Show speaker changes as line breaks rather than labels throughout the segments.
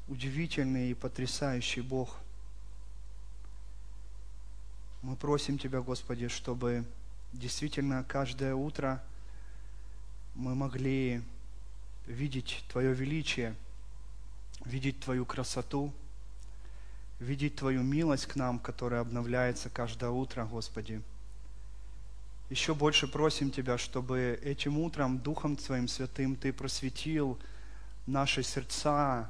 удивительный и потрясающий Бог. Мы просим Тебя, Господи, чтобы действительно каждое утро мы могли видеть Твое величие, видеть Твою красоту, видеть Твою милость к нам, которая обновляется каждое утро, Господи. Еще больше просим Тебя, чтобы этим утром Духом Твоим Святым Ты просветил наши сердца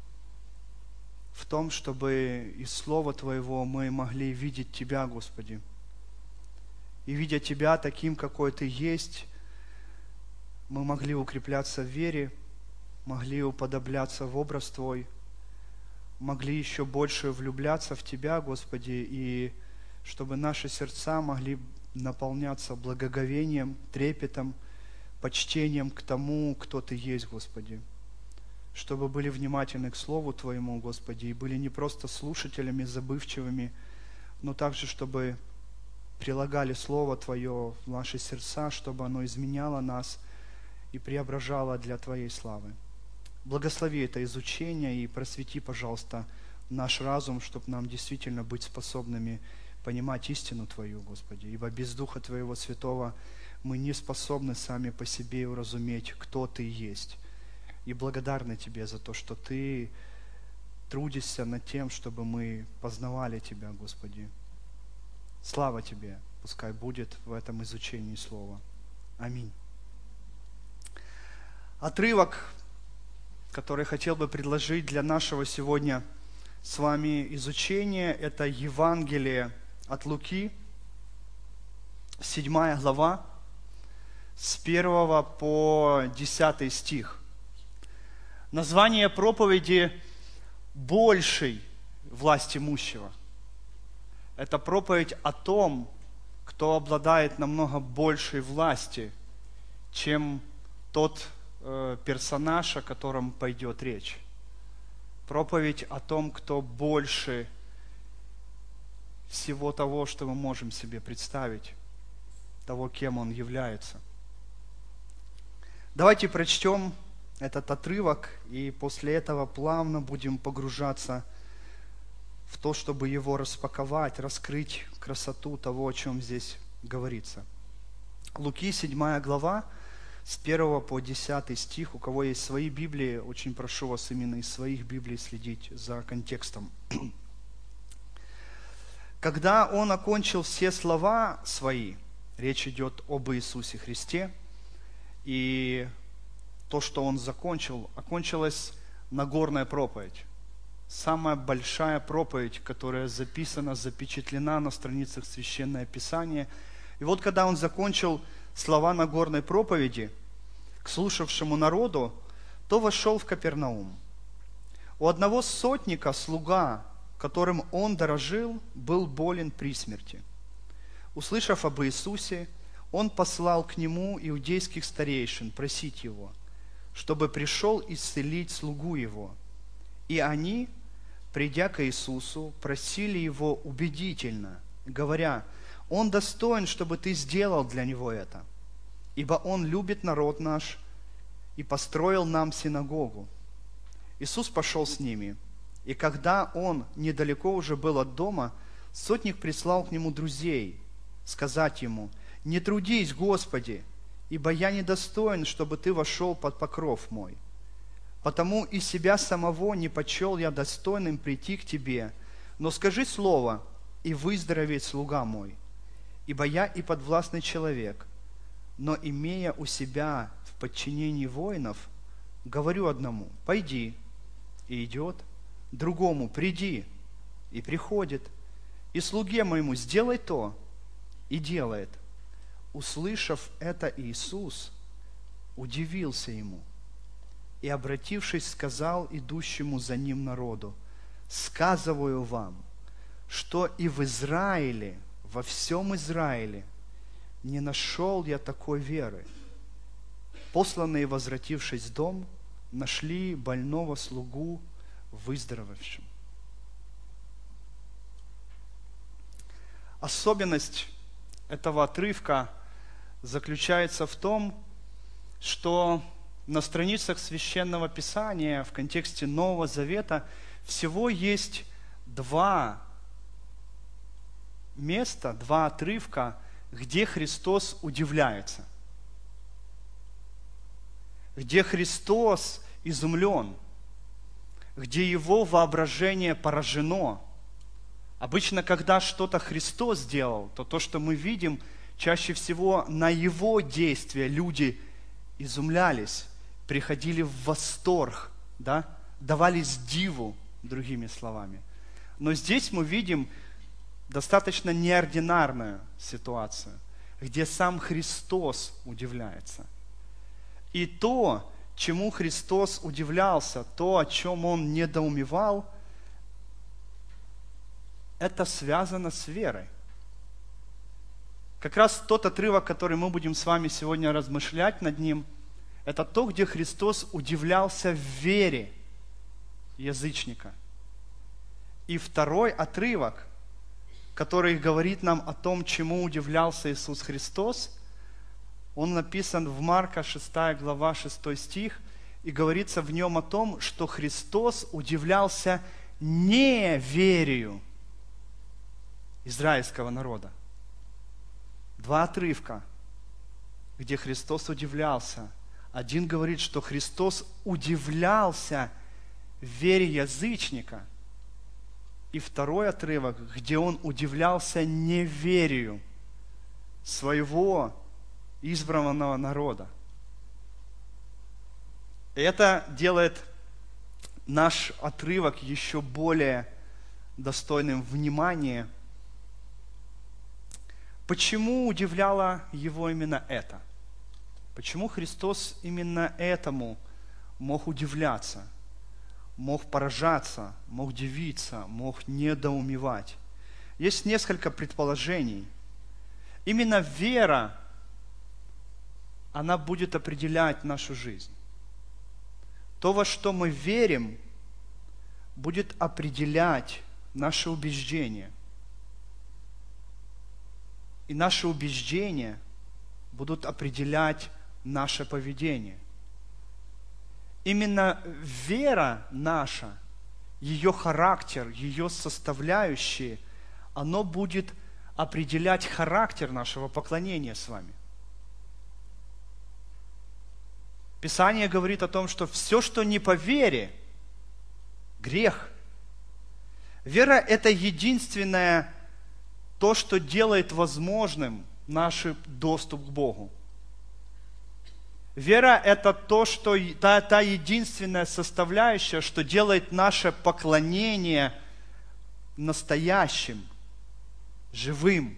в том, чтобы из Слова Твоего мы могли видеть Тебя, Господи. И видя Тебя таким, какой Ты есть, мы могли укрепляться в вере, могли уподобляться в образ Твой, могли еще больше влюбляться в Тебя, Господи, и чтобы наши сердца могли наполняться благоговением, трепетом, почтением к тому, кто Ты есть, Господи. Чтобы были внимательны к Слову Твоему, Господи, и были не просто слушателями забывчивыми, но также, чтобы прилагали Слово Твое в наши сердца, чтобы оно изменяло нас и преображало для Твоей славы. Благослови это изучение и просвети, пожалуйста, наш разум, чтобы нам действительно быть способными понимать истину Твою, Господи, ибо без Духа Твоего Святого мы не способны сами по себе уразуметь, кто Ты есть. И благодарны Тебе за то, что Ты трудишься над тем, чтобы мы познавали Тебя, Господи. Слава Тебе, пускай будет в этом изучении Слова. Аминь. Отрывок, который хотел бы предложить для нашего сегодня с вами изучения, это Евангелие от Луки, 7 глава, с 1 по 10 стих. Название проповеди «Большей власть имущего». Это проповедь о том, кто обладает намного большей власти, чем тот персонаж, о котором пойдет речь. Проповедь о том, кто больше всего того, что мы можем себе представить, того, кем он является. Давайте прочтем этот отрывок, и после этого плавно будем погружаться в то, чтобы его распаковать, раскрыть красоту того, о чем здесь говорится. Луки, 7 глава, с 1 по 10 стих. У кого есть свои Библии, очень прошу вас именно из своих Библий следить за контекстом. Когда он окончил все слова свои, речь идет об Иисусе Христе, и то, что он закончил, окончилась Нагорная проповедь. Самая большая проповедь, которая записана, запечатлена на страницах Священного Писания. И вот когда он закончил слова Нагорной проповеди к слушавшему народу, то вошел в Капернаум. У одного сотника слуга, которым он дорожил, был болен при смерти. Услышав об Иисусе, он послал к нему иудейских старейшин просить его, чтобы пришел исцелить слугу его. И они, придя к Иисусу, просили его убедительно, говоря: «Он достоин, чтобы ты сделал для него это, ибо он любит народ наш и построил нам синагогу». Иисус пошел с ними, и когда он недалеко уже был от дома, сотник прислал к нему друзей сказать ему: «Не трудись, Господи, ибо я недостоин, чтобы ты вошел под покров мой. Потому и себя самого не почел я достойным прийти к тебе, но скажи слово, и выздоровеет слуга мой. Ибо я и подвластный человек, но, имея у себя в подчинении воинов, говорю одному: пойди, и идет, другому: приди, и приходит, и слуге моему: сделай то, и делает». Услышав это, Иисус удивился ему и, обратившись, сказал идущему за ним народу: «Сказываю вам, что и в Израиле, во всем Израиле, не нашел я такой веры». Посланные, возвратившись в дом, нашли больного слугу выздоровевшим. Особенность этого отрывка заключается в том, что на страницах Священного Писания в контексте Нового Завета всего есть два места, два отрывка, где Христос удивляется, где Христос изумлен, где Его воображение поражено. Обычно, когда что-то Христос сделал, то то, что мы видим, чаще всего на Его действия люди изумлялись, приходили в восторг, да? Давались диву, другими словами. Но здесь мы видим достаточно неординарную ситуацию, где сам Христос удивляется. И то, чему Христос удивлялся, то, о чем Он недоумевал, это связано с верой. Как раз тот отрывок, который мы будем с вами сегодня размышлять над ним, это то, где Христос удивлялся в вере язычника. И второй отрывок, который говорит нам о том, чему удивлялся Иисус Христос, он написан в Марка 6 глава 6 стих, и говорится в нем о том, что Христос удивлялся неверию израильского народа. Два отрывка, где Христос удивлялся. Один говорит, что Христос удивлялся вере язычника. И второй отрывок, где Он удивлялся неверию своего избранного народа. И это делает наш отрывок еще более достойным внимания. Почему удивляло его именно это? Почему Христос именно этому мог удивляться, мог поражаться, мог дивиться, мог недоумевать? Есть несколько предположений. Именно вера, она будет определять нашу жизнь. То, во что мы верим, будет определять наши убеждения. И наши убеждения будут определять наше поведение. Именно вера наша, ее характер, ее составляющие, оно будет определять характер нашего поклонения с вами. Писание говорит о том, что все, что не по вере, грех. Вера – это единственное то, что делает возможным наш доступ к Богу. Вера – это та единственная составляющая, что делает наше поклонение настоящим, живым.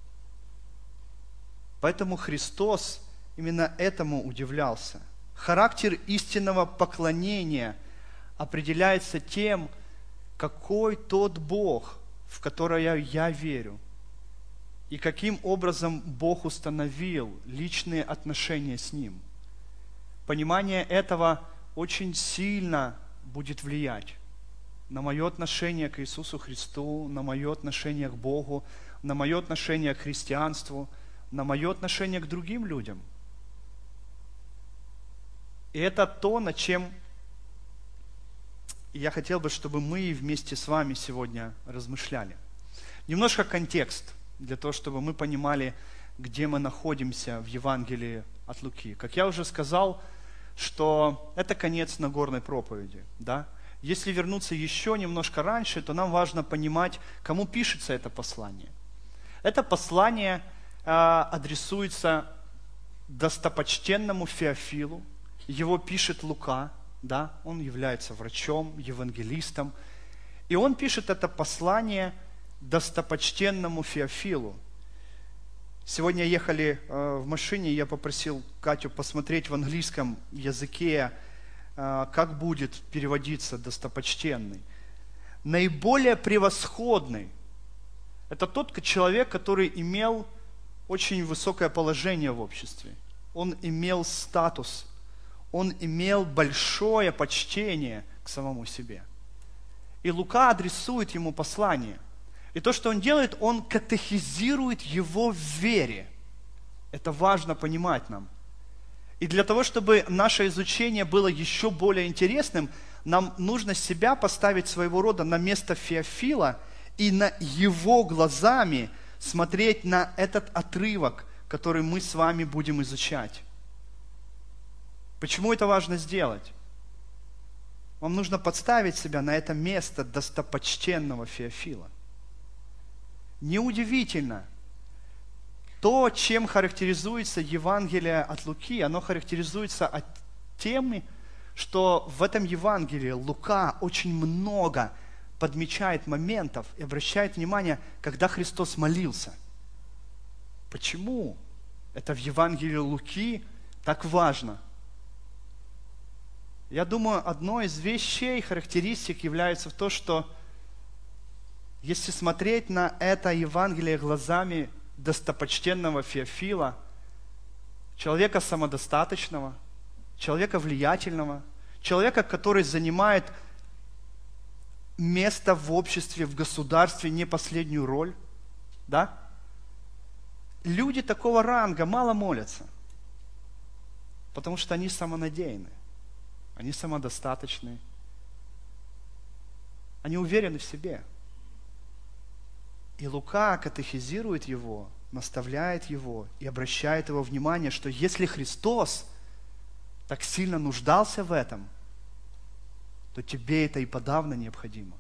Поэтому Христос именно этому удивлялся. Характер истинного поклонения определяется тем, какой тот Бог, в который я верю, и каким образом Бог установил личные отношения с Ним. Понимание этого очень сильно будет влиять на мое отношение к Иисусу Христу, на мое отношение к Богу, на мое отношение к христианству, на мое отношение к другим людям. И это то, над чем я хотел бы, чтобы мы вместе с вами сегодня размышляли. Немножко контекст, для того, чтобы мы понимали, где мы находимся в Евангелии от Луки. Как я уже сказал, что это конец Нагорной проповеди. Да? Если вернуться еще немножко раньше, то нам важно понимать, кому пишется это послание. Это послание адресуется достопочтенному Феофилу. Его пишет Лука, да? Он является врачом, евангелистом. И он пишет это послание достопочтенному Феофилу. Сегодня ехали в машине, я попросил Катю посмотреть в английском языке, как будет переводиться достопочтенный. Наиболее превосходный – это тот человек, который имел очень высокое положение в обществе. Он имел статус, он имел большое почтение к самому себе. И Лука адресует ему послание. И то, что он делает, он катехизирует его в вере. Это важно понимать нам. И для того, чтобы наше изучение было еще более интересным, нам нужно себя поставить своего рода на место Феофила и на его глазами смотреть на этот отрывок, который мы с вами будем изучать. Почему это важно сделать? Вам нужно подставить себя на это место достопочтенного Феофила. Неудивительно, то, чем характеризуется Евангелие от Луки, оно характеризуется тем, что в этом Евангелии Лука очень много подмечает моментов и обращает внимание, когда Христос молился. Почему это в Евангелии Луки так важно? Я думаю, одной из вещей, характеристик является в том, что если смотреть на это Евангелие глазами достопочтенного Феофила, человека самодостаточного, человека влиятельного, человека, который занимает место в обществе, в государстве, не последнюю роль, да? Люди такого ранга мало молятся, потому что они самонадеянны, они самодостаточны, они уверены в себе. И Лука катехизирует его, наставляет его и обращает его внимание, что если Христос так сильно нуждался в этом, то тебе это и подавно необходимо.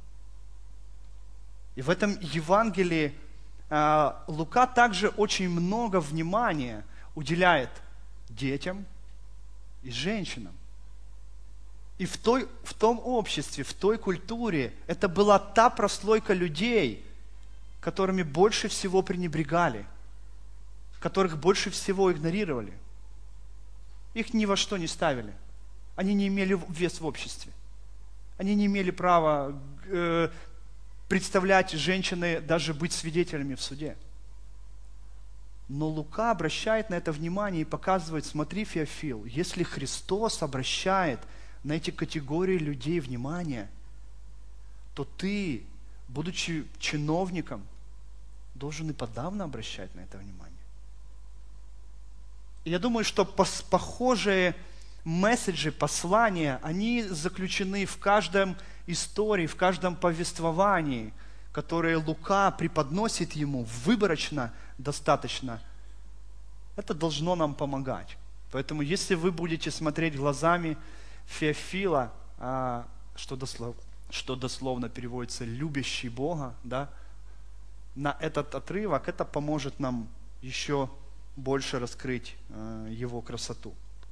И в этом Евангелии Лука также очень много внимания уделяет детям и женщинам. И в том обществе, в той культуре это была та прослойка людей, которыми больше всего пренебрегали, которых больше всего игнорировали. Их ни во что не ставили. Они не имели вес в обществе. Они не имели права представлять женщины, даже быть свидетелями в суде. Но Лука обращает на это внимание и показывает: смотри, Феофил, если Христос обращает на эти категории людей внимание, то ты, будучи чиновником, должен и подавно обращать на это внимание. И я думаю, что похожие месседжи, послания, они заключены в каждом истории, в каждом повествовании, которое Лука преподносит ему выборочно достаточно. Это должно нам помогать. Поэтому, если вы будете смотреть глазами Феофила, что дословно переводится «любящий Бога», да, на этот отрывок, это поможет нам еще больше раскрыть его красоту.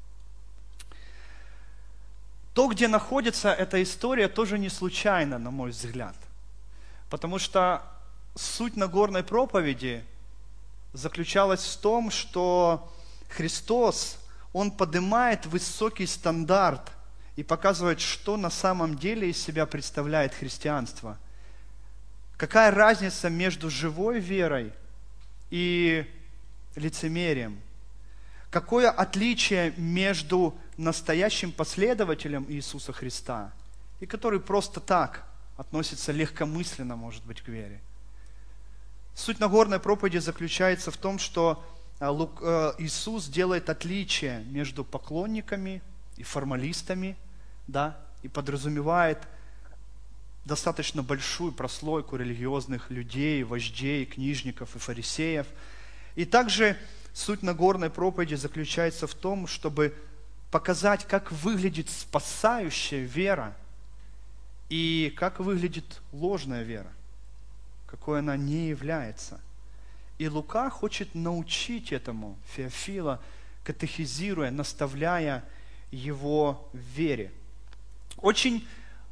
То, где находится эта история, тоже не случайно, на мой взгляд. Потому что суть Нагорной проповеди заключалась в том, что Христос, Он поднимает высокий стандарт и показывает, что на самом деле из себя представляет христианство. Какая разница между живой верой и лицемерием? Какое отличие между настоящим последователем Иисуса Христа и который просто так относится легкомысленно, может быть, к вере? Суть Нагорной проповеди заключается в том, что Иисус делает отличие между поклонниками и формалистами, да, и подразумевает достаточно большую прослойку религиозных людей, вождей, книжников и фарисеев. И также суть Нагорной проповеди заключается в том, чтобы показать, как выглядит спасающая вера и как выглядит ложная вера, какой она не является. И Лука хочет научить этому Феофила, катехизируя, наставляя его в вере. Очень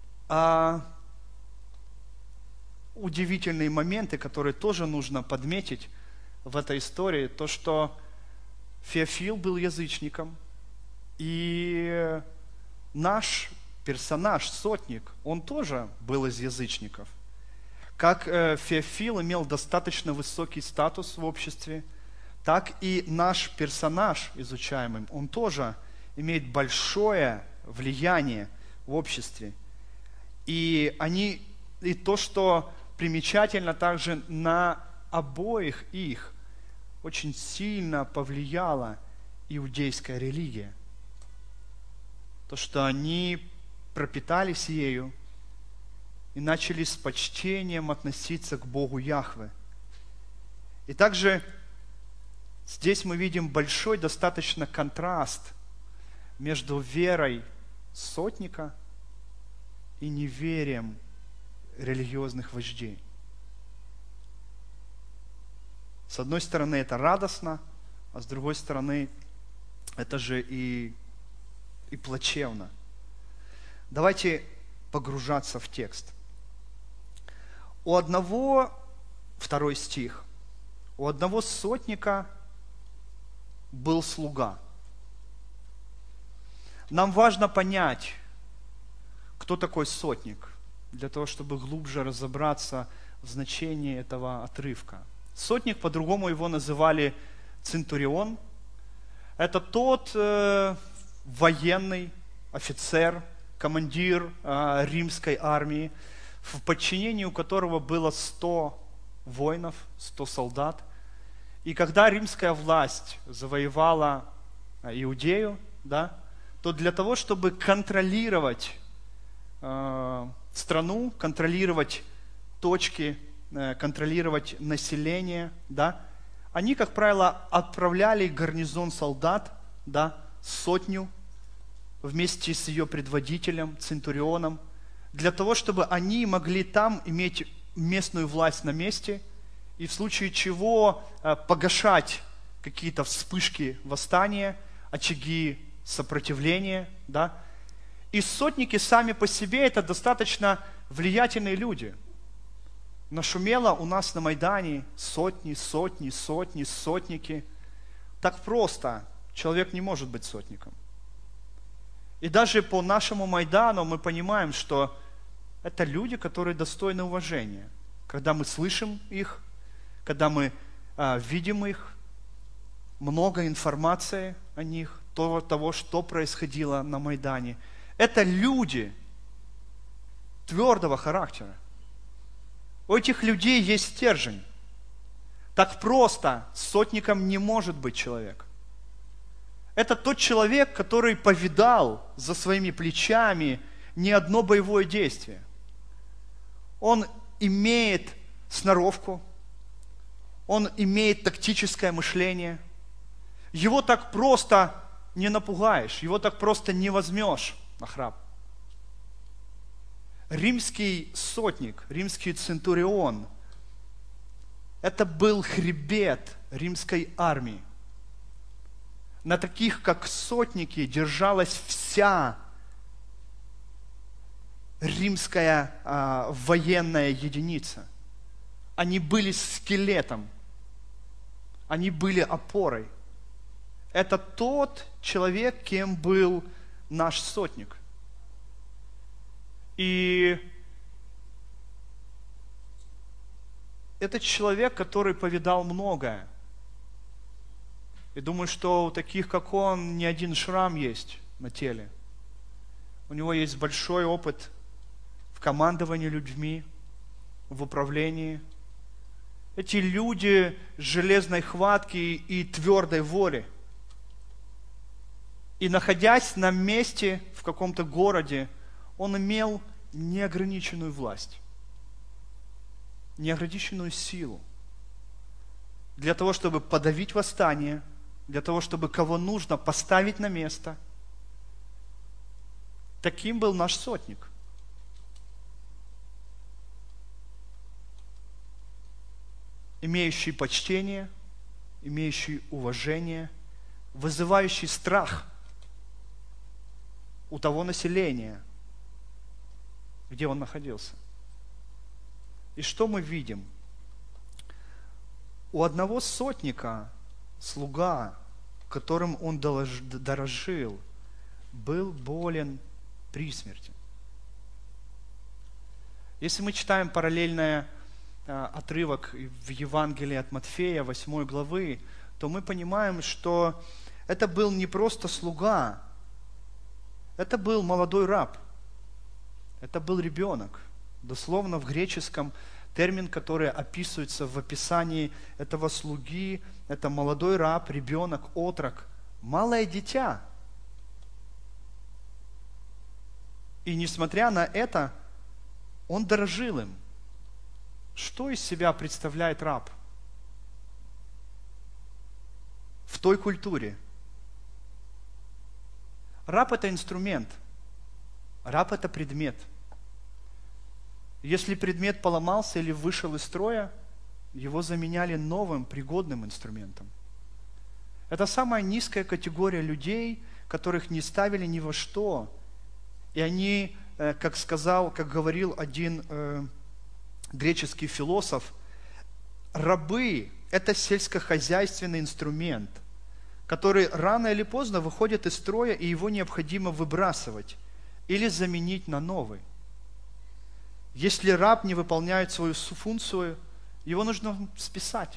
удивительные моменты, которые тоже нужно подметить в этой истории, то, что Феофил был язычником, и наш персонаж, сотник, он тоже был из язычников. Как Феофил имел достаточно высокий статус в обществе, так и наш персонаж, изучаемый, он тоже имеет большое влияние в обществе. И то, что примечательно также, на обоих их очень сильно повлияла иудейская религия. то, что они пропитались ею и начали с почтением относиться к Богу Яхве. И также здесь мы видим большой достаточно контраст между верой сотника и неверием религиозных вождей. С одной стороны, это радостно, а с другой стороны, это же и плачевно. Давайте погружаться в текст. У одного, 2 стих, у одного сотника был слуга. Нам важно понять, кто такой сотник, для того, чтобы глубже разобраться в значении этого отрывка. Сотник, по-другому его называли центурион. Это тот военный офицер, командир римской армии, в подчинении у которого было 100 воинов, 100 солдат. И когда римская власть завоевала Иудею, да, то для того, чтобы контролировать страну, контролировать точки, контролировать население, да, они, как правило, отправляли гарнизон солдат, да, 100 вместе с ее предводителем, центурионом, для того, чтобы они могли там иметь местную власть на месте и в случае чего погашать какие-то вспышки восстания, очаги сопротивления, да. И сотники сами по себе это достаточно влиятельные люди. Нашумело у нас на Майдане сотники. Так просто человек не может быть сотником. И даже по нашему Майдану мы понимаем, что это люди, которые достойны уважения. Когда мы слышим их, когда мы видим их, много информации о них, того, что происходило на Майдане. Это люди твердого характера. У этих людей есть стержень. Так просто сотником не может быть человек. Это тот человек, который повидал за своими плечами не одно боевое действие. Он имеет сноровку, он имеет тактическое мышление. Его так просто не напугаешь, его так просто не возьмешь на храп. Римский сотник, римский центурион, это был хребет римской армии. На таких, как сотники, держалась вся римская военная единица. Они были скелетом, они были опорой. Это тот человек, кем был наш сотник. И это человек, который повидал многое. И думаю, что у таких, как он, не один шрам есть на теле. У него есть большой опыт в командовании людьми, в управлении. Эти люди железной хватки и твердой воли. И находясь на месте в каком-то городе, он имел неограниченную власть, неограниченную силу для того, чтобы подавить восстание, для того, чтобы кого нужно поставить на место. Таким был наш сотник. Имеющий почтение, имеющий уважение, вызывающий страх у того населения, где он находился. И что мы видим? У одного сотника слуга, которым он дорожил, был болен при смерти. Если мы читаем параллельный отрывок в Евангелии от Матфея, 8 главы, то мы понимаем, что это был не просто слуга, это был молодой раб, это был ребенок. Дословно в греческом термин, который описывается в описании этого слуги, это молодой раб, ребенок, отрок, малое дитя. И несмотря на это, он дорожил им. Что из себя представляет раб в той культуре? Раб – это инструмент. Раб – это предмет. Если предмет поломался или вышел из строя, его заменяли новым, пригодным инструментом. Это самая низкая категория людей, которых не ставили ни во что. И они, как говорил один греческий философ, рабы – это сельскохозяйственный инструмент, который рано или поздно выходит из строя, и его необходимо выбрасывать или заменить на новый. Если раб не выполняет свою функцию, его нужно списать.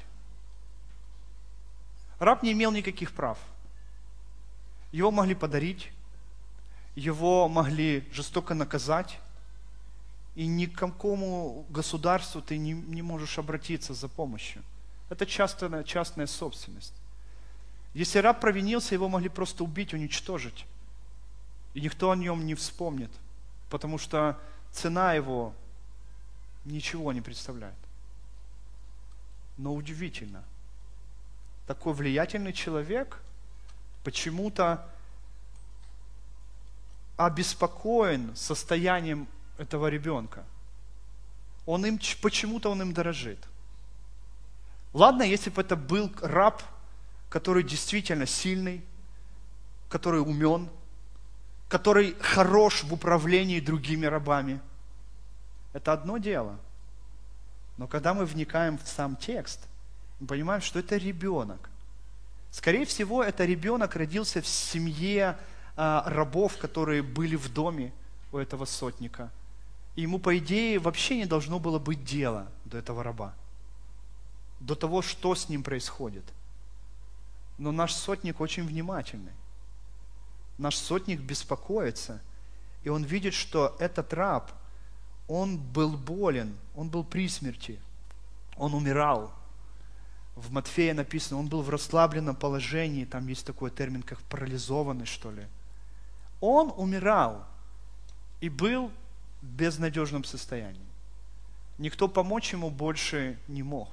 Раб не имел никаких прав. Его могли подарить, его могли жестоко наказать, и ни к какому государству ты не можешь обратиться за помощью. Это частная собственность. Если раб провинился, его могли просто убить, уничтожить. И никто о нем не вспомнит, потому что цена его ничего не представляет. Но удивительно, такой влиятельный человек почему-то обеспокоен состоянием этого ребенка. Почему-то он им дорожит. Ладно, если бы это был раб, который действительно сильный, который умен, который хорош в управлении другими рабами. Это одно дело. Но когда мы вникаем в сам текст, мы понимаем, что это ребенок. Скорее всего, это ребенок родился в семье рабов, которые были в доме у этого сотника. И ему, по идее, вообще не должно было быть дела до этого раба, до того, что с ним происходит. Но наш сотник очень внимательный. Наш сотник беспокоится, и он видит, что этот раб, он был болен, он был при смерти, он умирал. В Матфея написано, он был в расслабленном положении, там есть такой термин, как парализованный, что ли. Он умирал и был в безнадежном состоянии. Никто помочь ему больше не мог.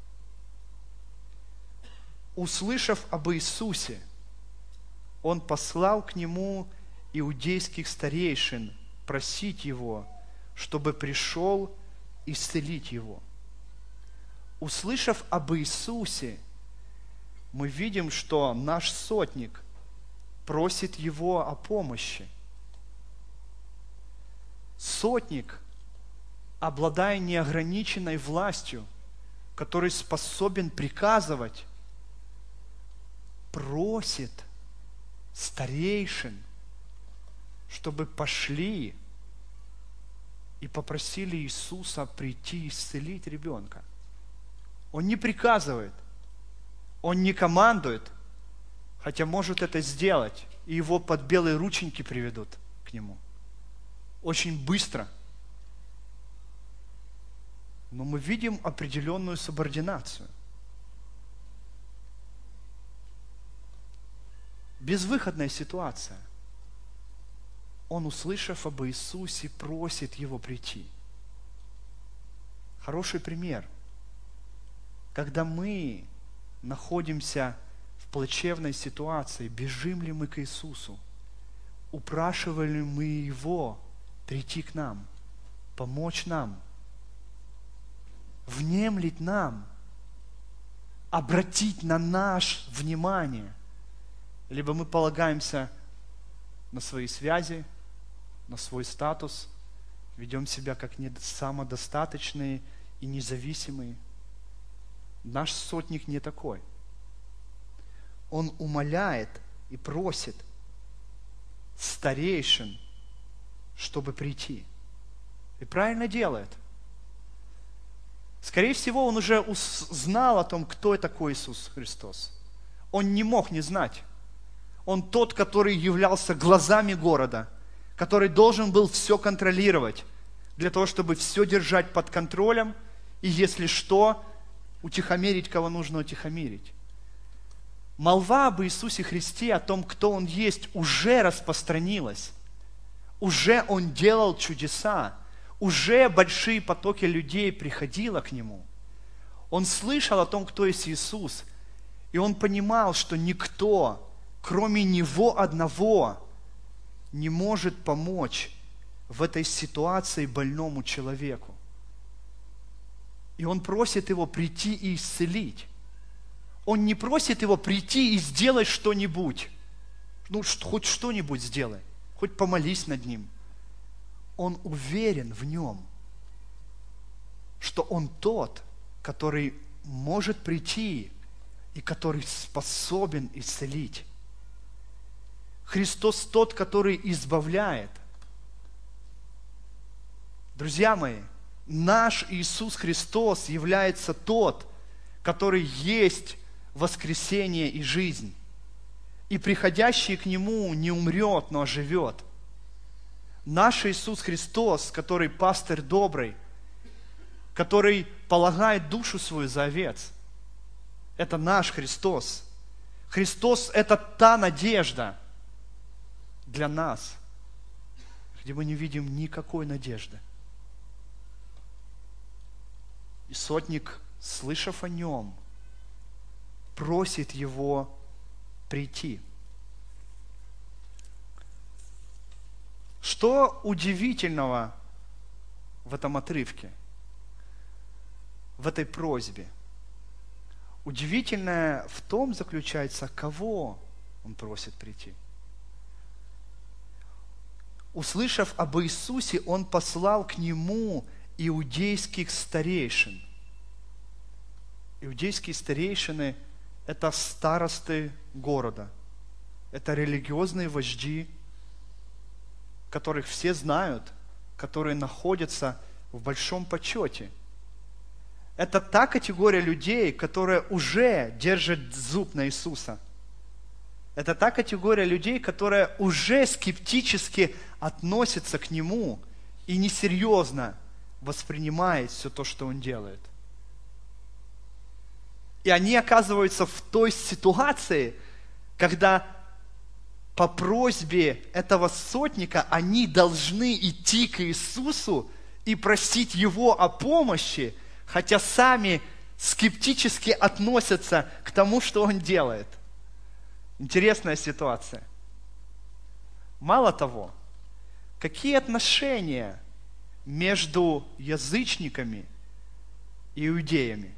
Услышав об Иисусе, он послал к нему иудейских старейшин просить его, чтобы пришел исцелить его. Услышав об Иисусе, мы видим, что наш сотник просит его о помощи. Сотник, обладая неограниченной властью, который способен приказывать, просит старейшин, чтобы пошли и попросили Иисуса прийти и исцелить ребенка. Он не приказывает, он не командует, хотя может это сделать, и его под белые рученьки приведут к нему. Очень быстро. Но мы видим определенную субординацию. Безвыходная ситуация. Он, услышав об Иисусе, просит его прийти. Хороший пример. Когда мы находимся в плачевной ситуации, бежим ли мы к Иисусу? Упрашиваем ли мы Его прийти к нам, помочь нам, внемлить нам, обратить на наше внимание? Либо мы полагаемся на свои связи, на свой статус, ведем себя как самодостаточные и независимые. Наш сотник не такой. Он умоляет и просит старейшин, чтобы прийти. И правильно делает. Скорее всего, он уже знал о том, кто такой Иисус Христос. Он не мог не знать. Он тот, который являлся глазами города, который должен был все контролировать, для того, чтобы все держать под контролем, и если что, утихомирить, кого нужно утихомирить. Молва об Иисусе Христе, о том, кто Он есть, уже распространилась. Уже Он делал чудеса. Уже большие потоки людей приходило к Нему. Он слышал о том, кто есть Иисус. И он понимал, что никто, кроме Него одного, не может помочь в этой ситуации больному человеку. И он просит его прийти и исцелить. Он не просит его прийти и сделать что-нибудь. Хоть что-нибудь сделай, хоть помолись над ним. Он уверен в нем, что он тот, который может прийти и который способен исцелить. Христос тот, который избавляет. Друзья мои, наш Иисус Христос является тот, который есть воскресение и жизнь. И приходящий к Нему не умрет, но оживет. Наш Иисус Христос, который пастырь добрый, который полагает душу свою за овец, это наш Христос. Христос – это та надежда для нас, где мы не видим никакой надежды. И сотник, слышав о Нем, просит Его прийти. Что удивительного в этом отрывке, в этой просьбе? Удивительное в том заключается, кого он просит прийти. Услышав об Иисусе, он послал к Нему иудейских старейшин. Иудейские старейшины – это старосты города. Это религиозные вожди, которых все знают, которые находятся в большом почете. Это та категория людей, которая уже держит зуб на Иисуса. Это та категория людей, которая уже скептически относится к Нему и несерьезно воспринимает все то, что Он делает. И они оказываются в той ситуации, когда по просьбе этого сотника они должны идти к Иисусу и просить Его о помощи, хотя сами скептически относятся к тому, что Он делает. Интересная ситуация. Мало того, какие отношения между язычниками и иудеями?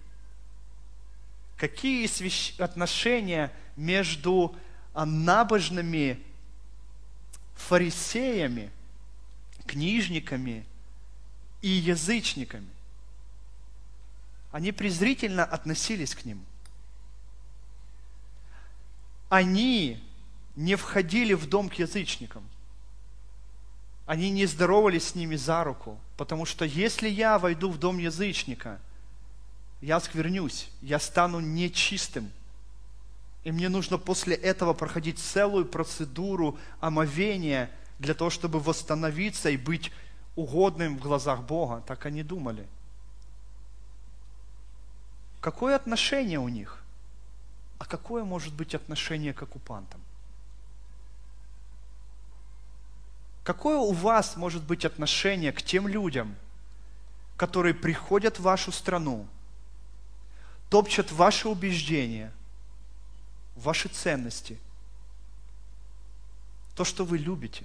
Какие отношения между набожными фарисеями, книжниками и язычниками? Они презрительно относились к ним. Они не входили в дом к язычникам. Они не здоровались с ними за руку, потому что если я войду в дом язычника, я осквернюсь, я стану нечистым. И мне нужно после этого проходить целую процедуру омовения для того, чтобы восстановиться и быть угодным в глазах Бога. Так они думали. Какое отношение у них? А какое может быть отношение к оккупантам? Какое у вас может быть отношение к тем людям, которые приходят в вашу страну, топчут ваши убеждения, ваши ценности, то, что вы любите?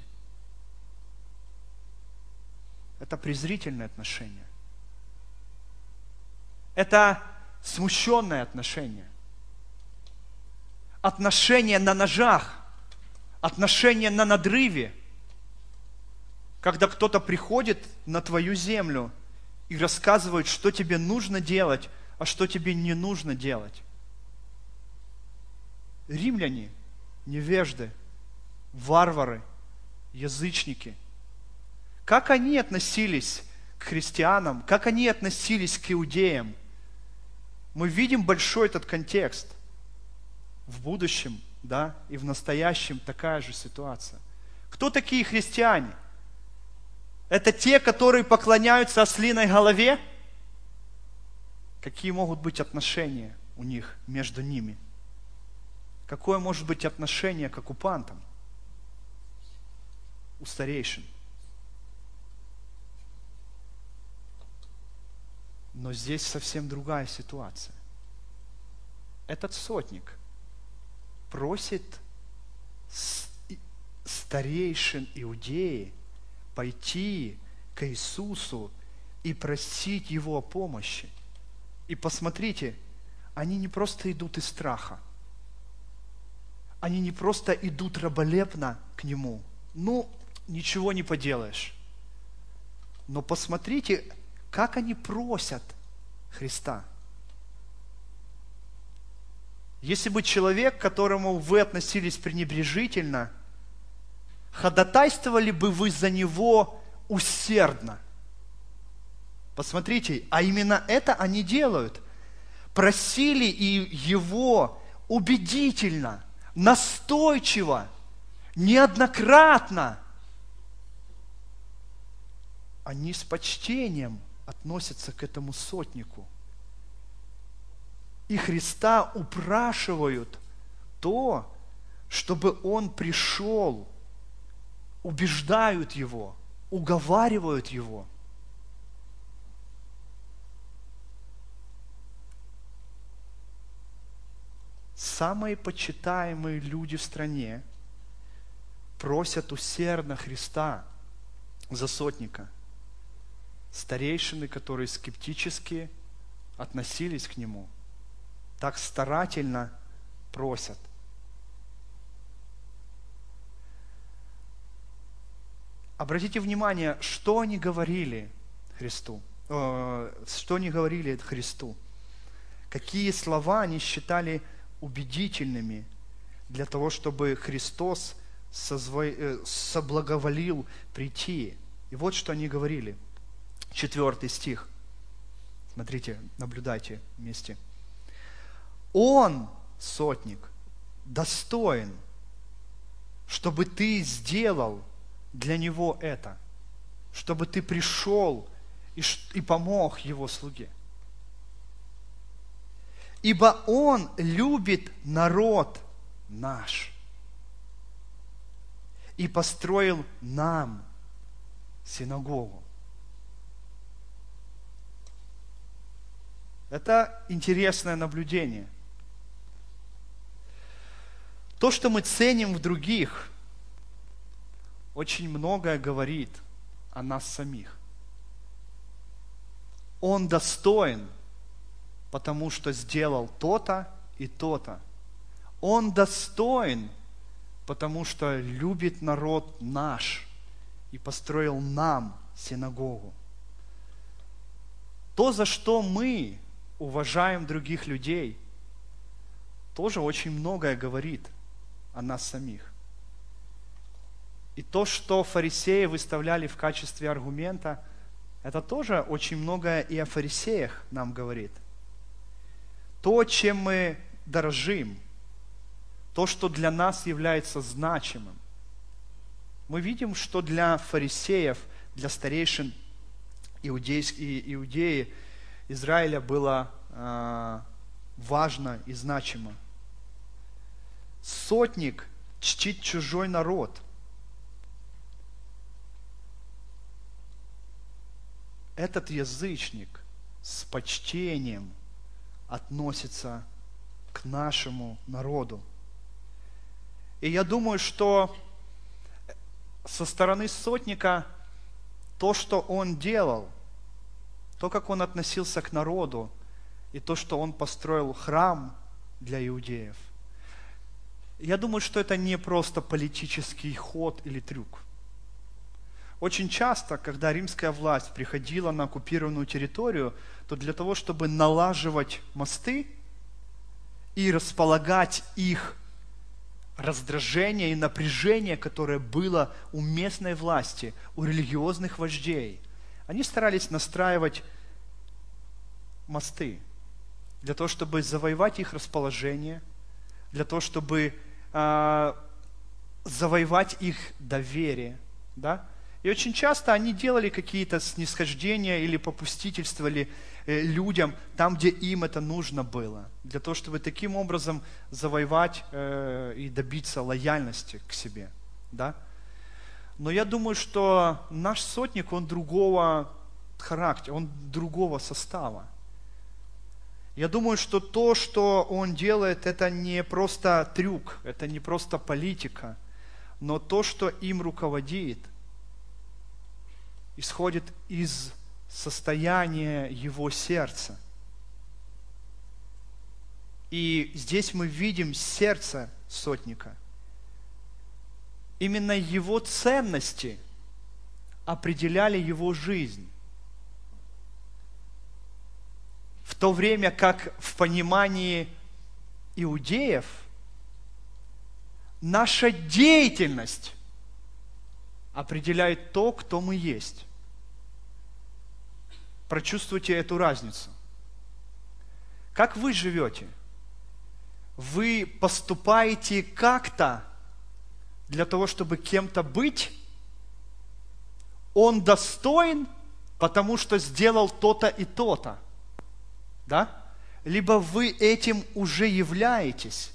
Это презрительное отношение. Это смущенное отношение. Отношение на ножах, отношение на надрыве, когда кто-то приходит на твою землю и рассказывает, что тебе нужно делать, а что тебе не нужно делать. Римляне, невежды, варвары, язычники. Как они относились к христианам, как они относились к иудеям? Мы видим большой этот контекст. В будущем, да, и в настоящем такая же ситуация. Кто такие христиане? Это те, которые поклоняются ослиной голове? Какие могут быть отношения у них между ними? Какое может быть отношение к оккупантам? У старейшин. Но здесь совсем другая ситуация. Этот сотник просит старейшин Иудеи пойти к Иисусу и просить Его о помощи. И посмотрите, они не просто идут из страха. Они не просто идут раболепно к Нему. Ну, ничего не поделаешь. Но посмотрите, как они просят Христа. Если бы человек, к которому вы относились пренебрежительно, ходатайствовали бы вы за него усердно. Посмотрите, а именно это они делают. Просили и его убедительно, настойчиво, неоднократно. Они с почтением относятся к этому сотнику. И Христа упрашивают то, чтобы Он пришел, убеждают Его, уговаривают Его. Самые почитаемые люди в стране просят усердно Христа за сотника. Старейшины, которые скептически относились к Нему, так старательно просят. Обратите внимание, что они говорили Христу, что они говорили Христу, какие слова они считали убедительными для того, чтобы Христос соблаговолил прийти. И вот что они говорили. 4 стих. Смотрите, наблюдайте вместе. Он, сотник, достоин, чтобы ты сделал для него это, чтобы ты пришел и помог его слуге. Ибо он любит народ наш и построил нам синагогу. Это интересное наблюдение. То, что мы ценим в других, очень многое говорит о нас самих. Он достоин, потому что сделал то-то и то-то. Он достоин, потому что любит народ наш и построил нам синагогу. То, за что мы уважаем других людей, тоже очень многое говорит о нас самих. И то, что фарисеи выставляли в качестве аргумента, это тоже очень многое и о фарисеях нам говорит. То, чем мы дорожим, то, что для нас является значимым. Мы видим, что для фарисеев, для старейшин Иудеи Израиля было важно и значимо. Сотник чтит чужой народ. Этот язычник с почтением относится к нашему народу. И я думаю, что со стороны сотника то, что он делал, то, как он относился к народу, и то, что он построил храм для иудеев, я думаю, что это не просто политический ход или трюк. Очень часто, когда римская власть приходила на оккупированную территорию, то для того, чтобы налаживать мосты и располагать их раздражение и напряжение, которое было у местной власти, у религиозных вождей, они старались настраивать мосты для того, чтобы завоевать их расположение, для того, чтобы завоевать их доверие. Да? И очень часто они делали какие-то снисхождения или попустительствовали людям там, где им это нужно было, для того, чтобы таким образом завоевать и добиться лояльности к себе. Да? Но я думаю, что наш сотник, он другого характер, он другого состава. Я думаю, что то, что он делает, это не просто трюк, это не просто политика, но то, что им руководит, исходит из состояния его сердца. И здесь мы видим сердце сотника. Именно его ценности определяли его жизнь. В то время как в понимании иудеев наша деятельность определяет то, кто мы есть. Прочувствуйте эту разницу. Как вы живете? Вы поступаете как-то для того, чтобы кем-то быть? Он достоин, потому что сделал то-то и то-то. Да? Либо вы этим уже являетесь,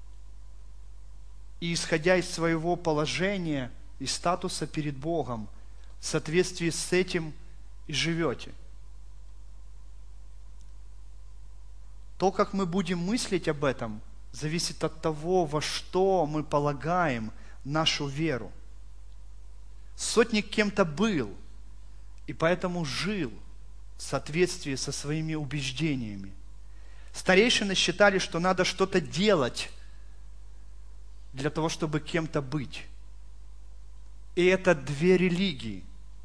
и исходя из своего положения и статуса перед Богом, в соответствии с этим и живете. То, как мы будем мыслить об этом, зависит от того, во что мы полагаем нашу веру. Сотник кем-то был, и поэтому жил в соответствии со своими убеждениями. Старейшины считали, что надо что-то делать для того, чтобы кем-то быть. И это две религии.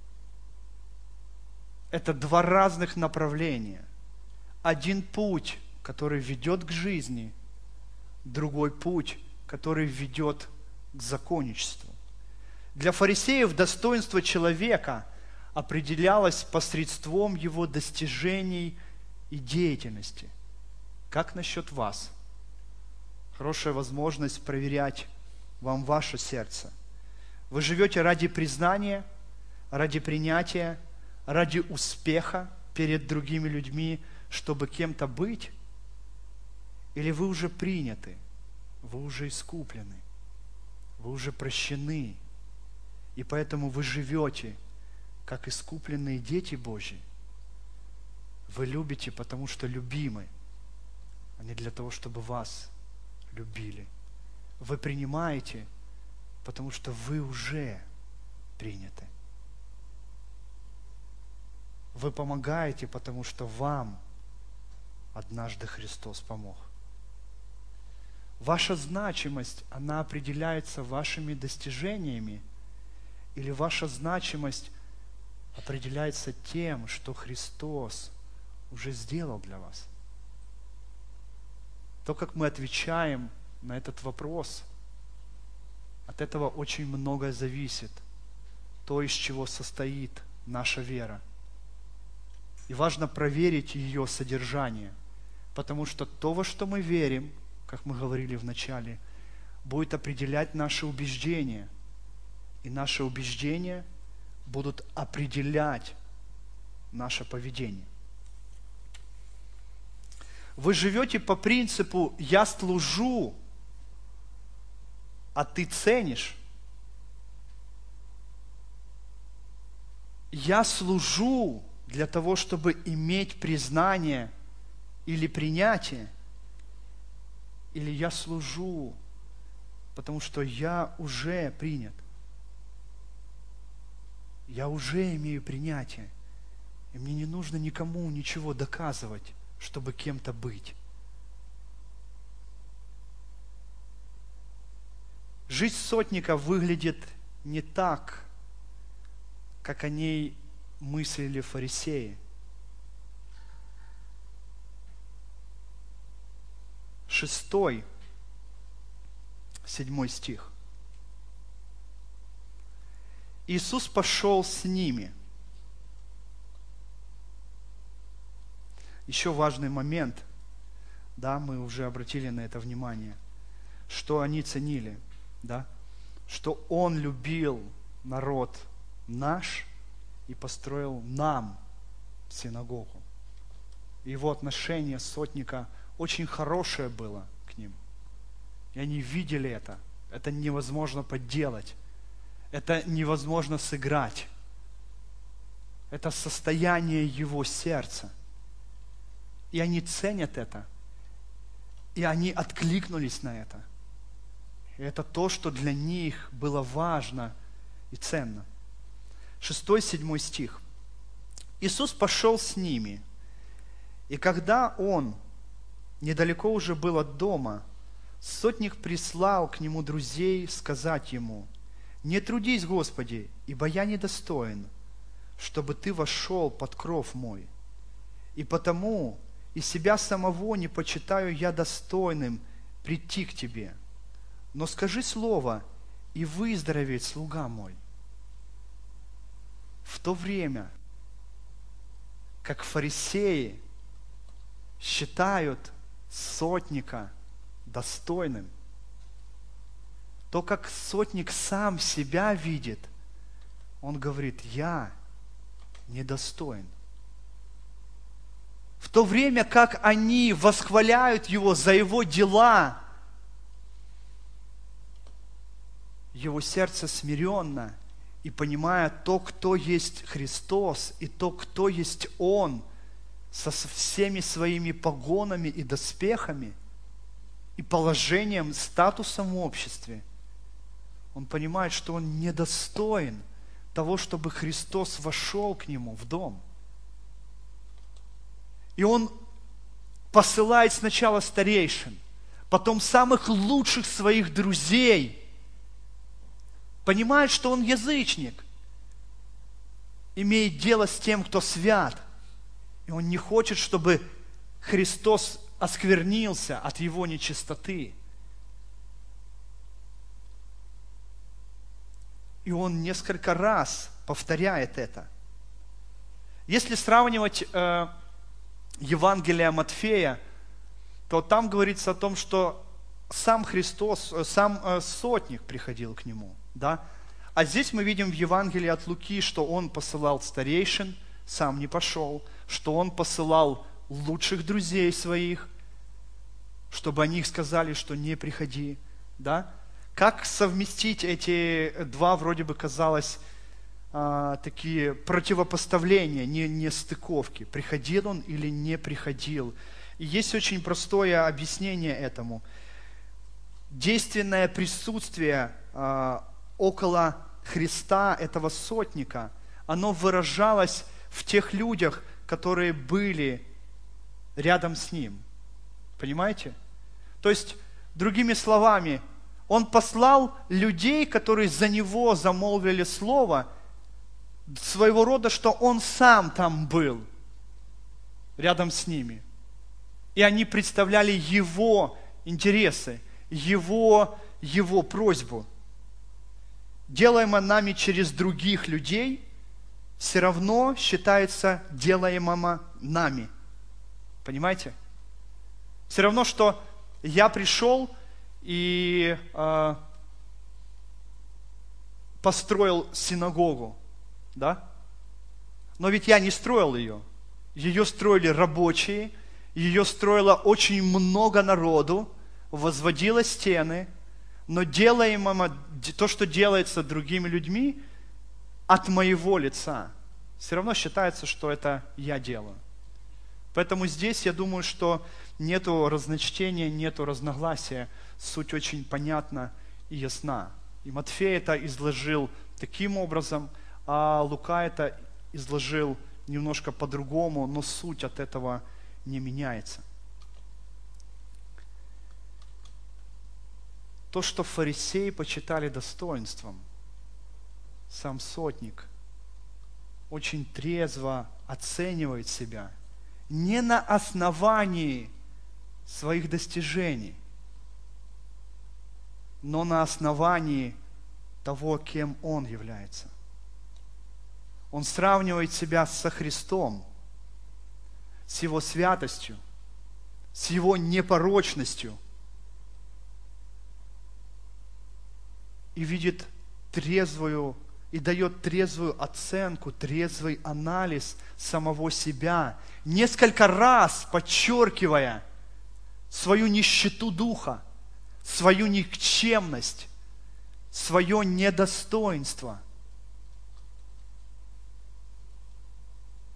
Это два разных направления. Один путь, который ведет к жизни, другой путь, который ведет к законничеству. Для фарисеев достоинство человека определялось посредством его достижений и деятельности. Как насчет вас? Хорошая возможность проверять вам ваше сердце. Вы живете ради признания, ради принятия, ради успеха перед другими людьми, чтобы кем-то быть? Или вы уже приняты, вы уже искуплены, вы уже прощены, и поэтому вы живете как искупленные дети Божьи? Вы любите, потому что любимы, а не для того, чтобы вас любили. Вы принимаете, потому что вы уже приняты. Вы помогаете, потому что вам однажды Христос помог. Ваша значимость, она определяется вашими достижениями, или ваша значимость определяется тем, что Христос уже сделал для вас? То, как мы отвечаем на этот вопрос, от этого очень многое зависит. То, из чего состоит наша вера. И важно проверить ее содержание, потому что то, во что мы верим, как мы говорили в начале, будет определять наши убеждения. И наши убеждения будут определять наше поведение. Вы живете по принципу «я служу, а ты ценишь». Я служу для того, чтобы иметь признание или принятие. Или я служу, потому что я уже принят. Я уже имею принятие. И мне не нужно никому ничего доказывать, чтобы кем-то быть. Жизнь сотника выглядит не так, как о ней мыслили фарисеи. 6, 7 стих. Иисус пошел с ними. Еще важный момент, да, мы уже обратили на это внимание, что они ценили, да, что Он любил народ наш и построил нам синагогу. Его отношение сотника очень хорошее было к ним. И они видели это. Это невозможно подделать. Это невозможно сыграть. Это состояние его сердца. И они ценят это. И они откликнулись на это. И это то, что для них было важно и ценно. 6-7 стих. Иисус пошел с ними, и когда Он недалеко уже был от дома, сотник прислал к Нему друзей сказать Ему: «Не трудись, Господи, ибо я недостоин, чтобы Ты вошел под кров мой, и потому и себя самого не почитаю я достойным прийти к Тебе. Но скажи слово, и выздоровеет слуга мой». В то время, как фарисеи считают сотника достойным, то, как сотник сам себя видит, он говорит: «Я недостоин». В то время, как они восхваляют его за его дела, его сердце смиренно, и понимая то, кто есть Христос, и то, кто есть Он, со всеми своими погонами и доспехами, и положением, статусом в обществе, он понимает, что он недостоин того, чтобы Христос вошел к нему в дом. И он посылает сначала старейшин, потом самых лучших своих друзей, понимает, что он язычник, имеет дело с тем, кто свят. И он не хочет, чтобы Христос осквернился от его нечистоты. И он несколько раз повторяет это. Если сравнивать Евангелие Матфея, то там говорится о том, что сам Христос, сам сотник приходил к нему. Да? А здесь мы видим в Евангелии от Луки, что он посылал старейшин, сам не пошел, что он посылал лучших друзей своих, чтобы они сказали, что не приходи. Да? Как совместить эти два, вроде бы казалось, такие противопоставления, не стыковки? Приходил он или не приходил? И есть очень простое объяснение этому. Действенное присутствие около Христа, этого сотника, оно выражалось в тех людях, которые были рядом с ним. Понимаете? То есть, другими словами, он послал людей, которые за него замолвили слово, своего рода, что он сам там был, рядом с ними. И они представляли его интересы, его просьбу. Делаемо нами через других людей, все равно считается делаемо нами. Понимаете? Все равно, что я пришел и построил синагогу, да? Но ведь я не строил ее. Ее строили рабочие, ее строило очень много народу, возводило стены, но делаемо, то, что делается другими людьми, от моего лица, все равно считается, что это я делаю. Поэтому здесь я думаю, что нету разночтения, нету разногласия. Суть очень понятна и ясна. И Матфей это изложил таким образом, а Лука это изложил немножко по-другому, но суть от этого не меняется. То, что фарисеи почитали достоинством, сам сотник очень трезво оценивает себя не на основании своих достижений, но на основании того, кем он является. Он сравнивает себя со Христом, с Его святостью, с Его непорочностью и видит трезвую и дает трезвую оценку, трезвый анализ самого себя, несколько раз подчеркивая свою нищету духа, свою никчемность, свое недостоинство.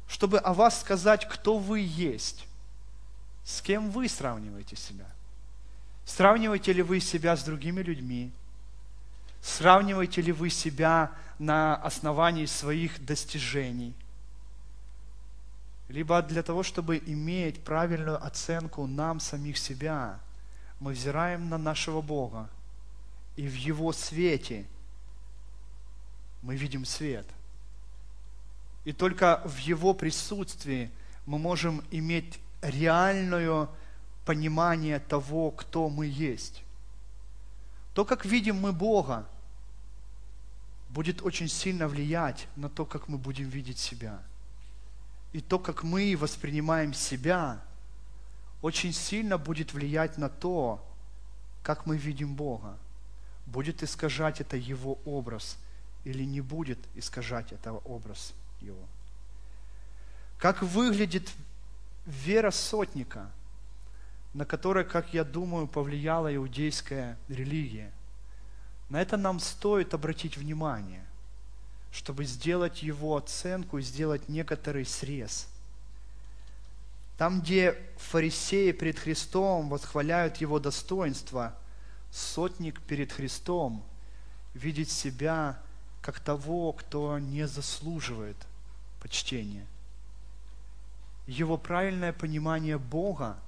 чтобы о вас сказать, кто вы есть. С кем вы сравниваете себя? Сравниваете ли вы себя с другими людьми? Сравниваете ли вы себя на основании своих достижений? Либо для того, чтобы иметь правильную оценку нам самих себя, мы взираем на нашего Бога, и в Его свете мы видим свет. И только в Его присутствии мы можем иметь реальное понимание того, кто мы есть. То, как видим мы Бога, будет очень сильно влиять на то, как мы будем видеть себя. И то, как мы воспринимаем себя, очень сильно будет влиять на то, как мы видим Бога. Будет искажать это Его образ или не будет искажать этого образ Его. Как выглядит вера сотника, на которой, как я думаю, повлияла иудейская религия? На это нам стоит обратить внимание, чтобы сделать его оценку и сделать некоторый срез. Там, где фарисеи перед Христом восхваляют Его достоинство, сотник перед Христом видит себя как того, кто не заслуживает почтения. Его правильное понимание Бога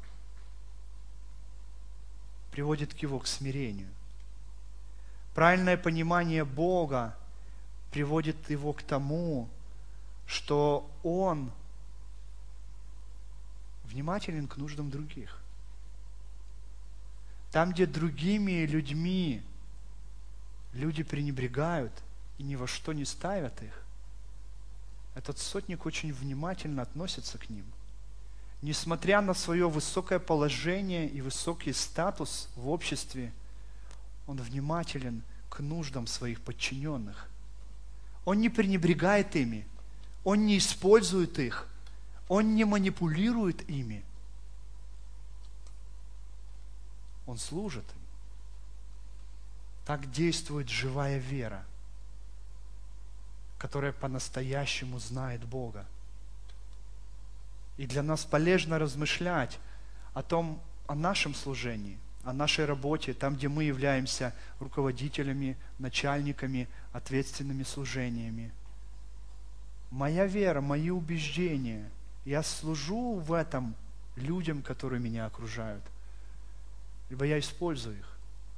приводит его к смирению. Правильное понимание Бога приводит его к тому, что он внимателен к нуждам других. Там, где другими людьми люди пренебрегают и ни во что не ставят их, этот сотник очень внимательно относится к ним. Несмотря на свое высокое положение и высокий статус в обществе, он внимателен к нуждам своих подчиненных. Он не пренебрегает ими, он не использует их, он не манипулирует ими. Он служит им. Так действует живая вера, которая по-настоящему знает Бога. И для нас полезно размышлять о нашем служении, о нашей работе, там, где мы являемся руководителями, начальниками, ответственными служениями. Моя вера, мои убеждения, я служу в этом людям, которые меня окружают, либо я использую их.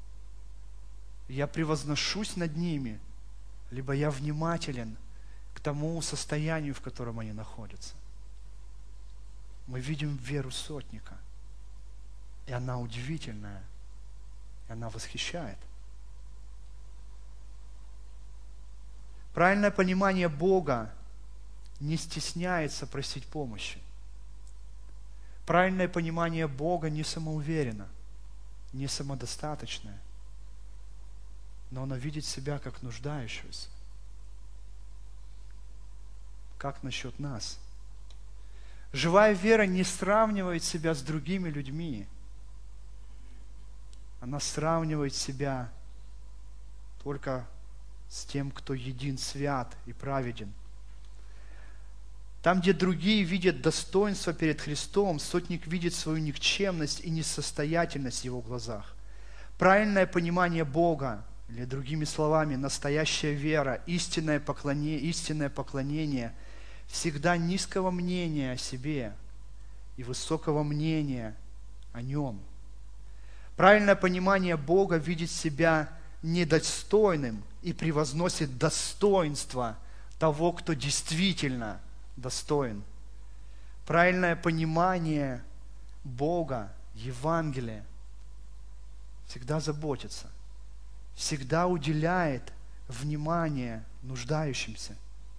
Я превозношусь над ними, либо я внимателен к тому состоянию, в котором они находятся. Мы видим веру сотника, и она удивительная, и она восхищает. Правильное понимание Бога не стесняется просить помощи. Правильное понимание Бога не самоуверенно, не самодостаточное, но оно видит себя как нуждающегося. Как насчет нас? Живая вера не сравнивает себя с другими людьми. Она сравнивает себя только с тем, кто един, свят и праведен. Там, где другие видят достоинство перед Христом, сотник видит свою никчемность и несостоятельность в его глазах. Правильное понимание Бога, или другими словами, настоящая вера, истинное поклонение, всегда низкого мнения о себе и высокого мнения о Нем. Правильное понимание Бога видит себя недостойным и превозносит достоинство того, кто действительно достоин. Правильное понимание Бога, Евангелия, всегда заботится, всегда уделяет внимание нуждающимся.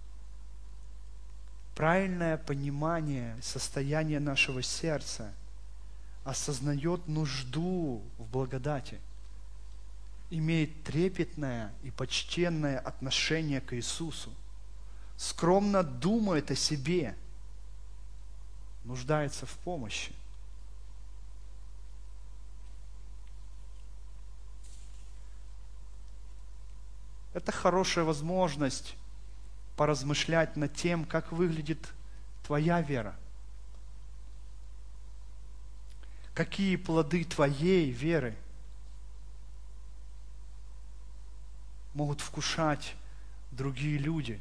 Правильное понимание состояния нашего сердца осознает нужду в благодати, имеет трепетное и почтенное отношение к Иисусу, скромно думает о себе, нуждается в помощи. Это хорошая возможность поразмышлять над тем, как выглядит твоя вера? Какие плоды твоей веры могут вкушать другие люди?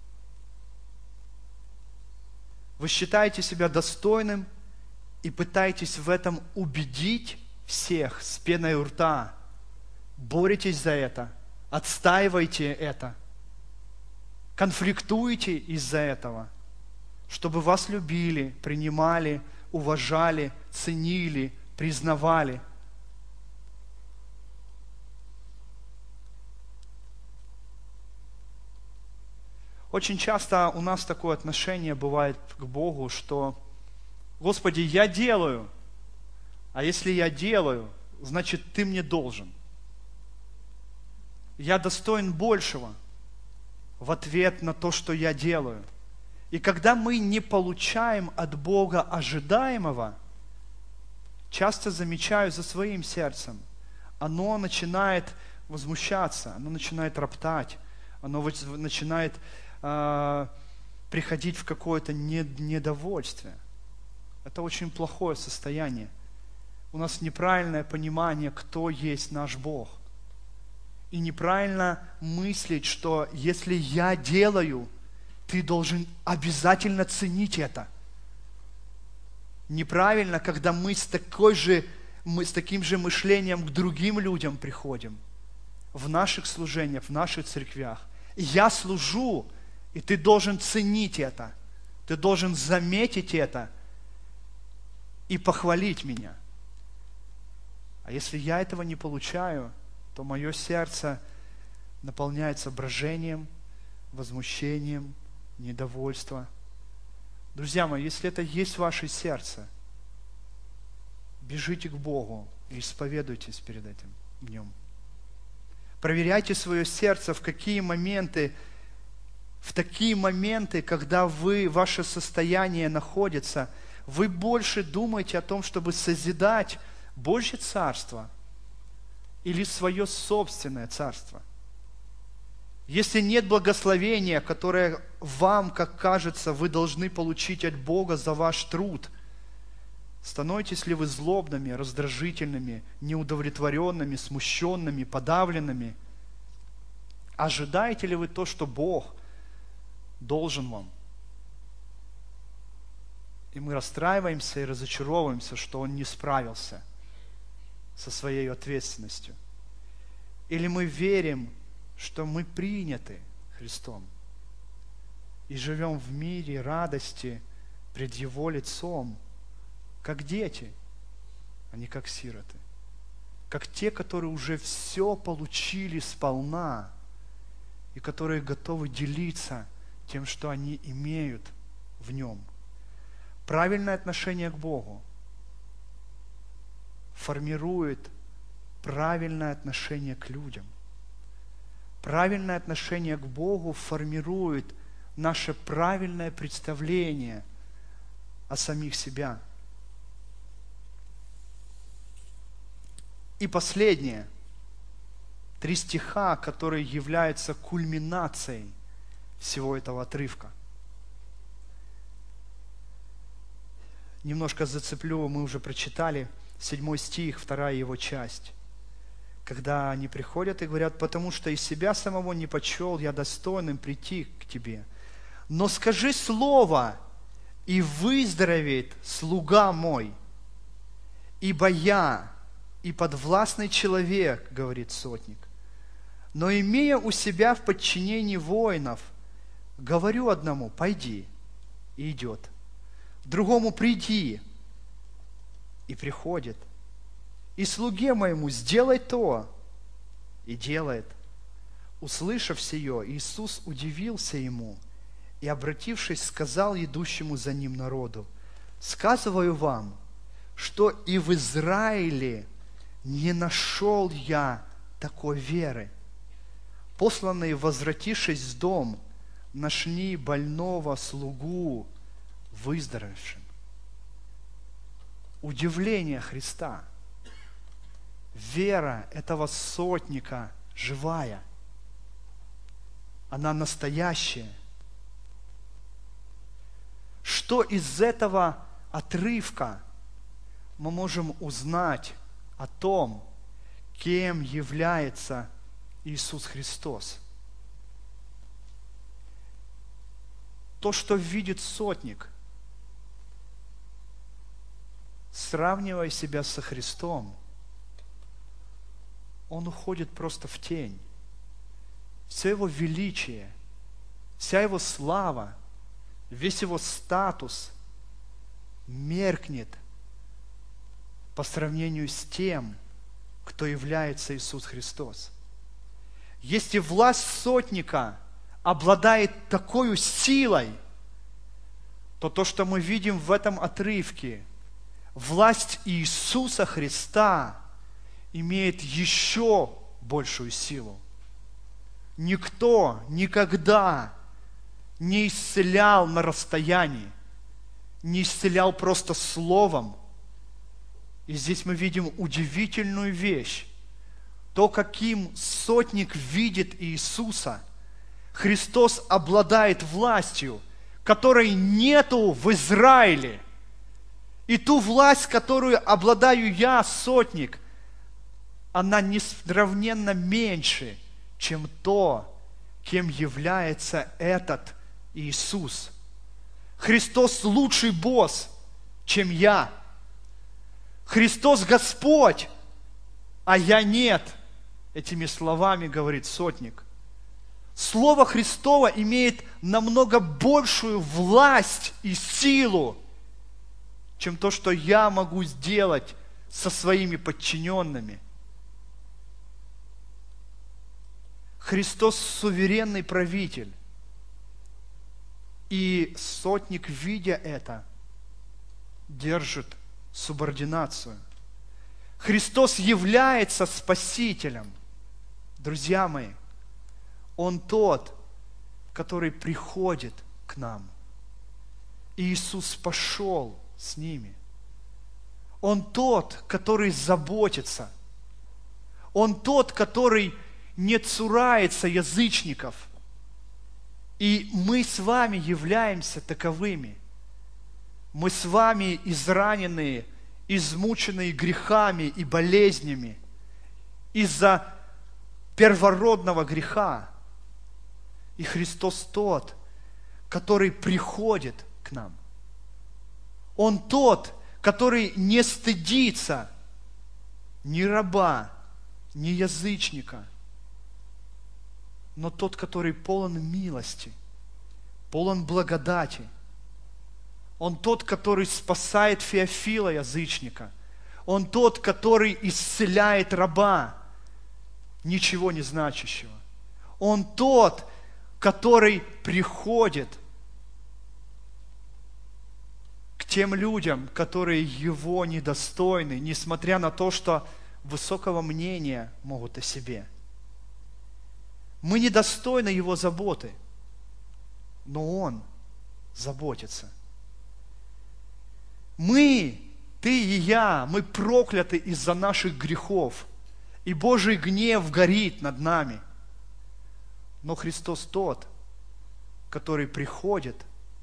Вы считаете себя достойным и пытаетесь в этом убедить всех с пеной у рта. Боретесь за это, отстаиваете это, конфликтуете из-за этого, чтобы вас любили, принимали, уважали, ценили, признавали. Очень часто у нас такое отношение бывает к Богу, что «Господи, я делаю, а если я делаю, значит, Ты мне должен. Я достоин большего в ответ на то, что я делаю». И когда мы не получаем от Бога ожидаемого, часто замечаю за своим сердцем, оно начинает возмущаться, оно начинает роптать, оно начинает приходить в какое-то недовольствие. Это очень плохое состояние. У нас неправильное понимание, кто есть наш Бог. И неправильно мыслить, что если я делаю, ты должен обязательно ценить это. Неправильно, когда мы с таким же мышлением к другим людям приходим. В наших служениях, в наших церквях. Я служу, и ты должен ценить это. Ты должен заметить это и похвалить меня. А если я этого не получаю, то мое сердце наполняется брожением, возмущением, недовольством. Друзья мои, если это есть в ваше сердце, бежите к Богу и исповедуйтесь перед этим днем. Проверяйте свое сердце, в такие моменты, когда ваше состояние находится, вы больше думаете о том, чтобы созидать Божье Царство или свое собственное царство. Если нет благословения, которое вам, как кажется, вы должны получить от Бога за ваш труд, становитесь ли вы злобными, раздражительными, неудовлетворенными, смущенными, подавленными? Ожидаете ли вы то, что Бог должен вам? И мы расстраиваемся и разочаровываемся, что Он не справился со своей ответственностью. Или мы верим, что мы приняты Христом и живем в мире, радости пред Его лицом, как дети, а не как сироты. Как те, которые уже все получили сполна и которые готовы делиться тем, что они имеют в Нем. Правильное отношение к Богу формирует правильное отношение к людям. Правильное отношение к Богу формирует наше правильное представление о самих себя. И последнее. 3 стиха, которые являются кульминацией всего этого отрывка. Немножко зацеплю, мы уже прочитали 7 стих, 2 его часть. Когда они приходят и говорят: «Потому что из себя самого не почел я достойным прийти к тебе. Но скажи слово, и выздоровеет слуга мой. Ибо я и подвластный человек, — говорит сотник, — но имея у себя в подчинении воинов, говорю одному: пойди, и идет, другому: приди, и приходит, и слуге моему: сделай то, и делает». Услышав сие, Иисус удивился ему и, обратившись, сказал идущему за ним народу: «Сказываю вам, что и в Израиле не нашел я такой веры. Посланные, возвратившись в дом, нашли больного слугу выздоровевшим». Удивление Христа. Вера этого сотника живая. Она настоящая. Что что из этого отрывка мы можем узнать о том, кем является Иисус Христос? То, что видит сотник, сравнивая себя со Христом, он уходит просто в тень. Все его величие, вся его слава, весь его статус меркнет по сравнению с тем, кто является Иисус Христос. Если власть сотника обладает такой силой, то то, что мы видим в этом отрывке, власть Иисуса Христа имеет еще большую силу. Никто никогда не исцелял на расстоянии, не исцелял просто словом. И здесь мы видим удивительную вещь. То, каким сотник видит Иисуса, Христос обладает властью, которой нету в Израиле. И ту власть, которую обладаю я, сотник, она несравненно меньше, чем то, кем является этот Иисус. Христос лучший босс, чем я. Христос Господь, а я нет. Этими словами говорит сотник. Слово Христово имеет намного большую власть и силу, чем то, что я могу сделать со своими подчиненными. Христос суверенный правитель. И сотник, видя это, держит субординацию. Христос является Спасителем. Друзья мои, Он тот, который приходит к нам. Иисус пошел с ними. Он тот, который заботится. Он тот, который не цурается язычников. И мы с вами являемся таковыми. Мы с вами израненные, измученные грехами и болезнями из-за первородного греха. И Христос тот, который приходит к нам. Он тот, который не стыдится ни раба, ни язычника, но тот, который полон милости, полон благодати. Он тот, который спасает Феофила, язычника. Он тот, который исцеляет раба, ничего не значащего. Он тот, который приходит к тем людям, которые Его недостойны, несмотря на то, что высокого мнения могут о себе. Мы недостойны Его заботы, но Он заботится. Мы, ты и я, мы прокляты из-за наших грехов, и Божий гнев горит над нами. Но Христос тот, который приходит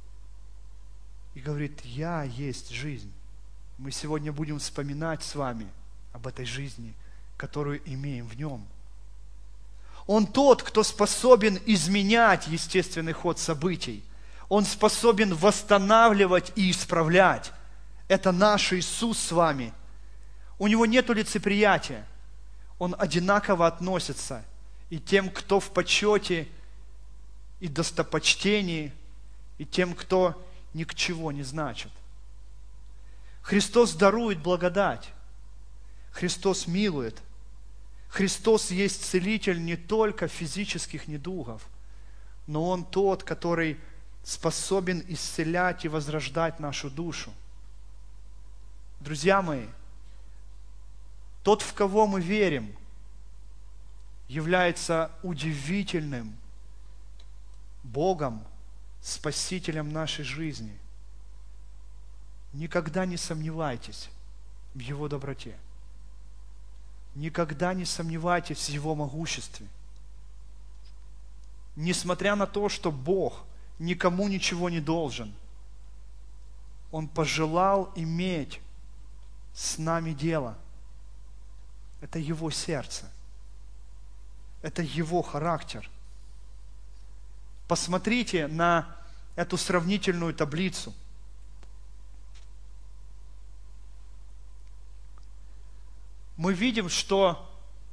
и говорит: «Я есть жизнь». Мы сегодня будем вспоминать с вами об этой жизни, которую имеем в Нем. Он тот, кто способен изменять естественный ход событий. Он способен восстанавливать и исправлять. Это наш Иисус с вами. У Него нет лицеприятия. Он одинаково относится и тем, кто в почете и достопочтении, и тем, кто ни к чему не значит. Христос дарует благодать. Христос милует. Христос есть целитель не только физических недугов, но Он тот, который способен исцелять и возрождать нашу душу. Друзья мои, тот, в кого мы верим, является удивительным Богом, Спасителем нашей жизни. Никогда не сомневайтесь в Его доброте. Никогда не сомневайтесь в Его могуществе. Несмотря на то, что Бог никому ничего не должен, Он пожелал иметь с нами дело. Это Его сердце. Это Его характер. Посмотрите на эту сравнительную таблицу. Мы видим, что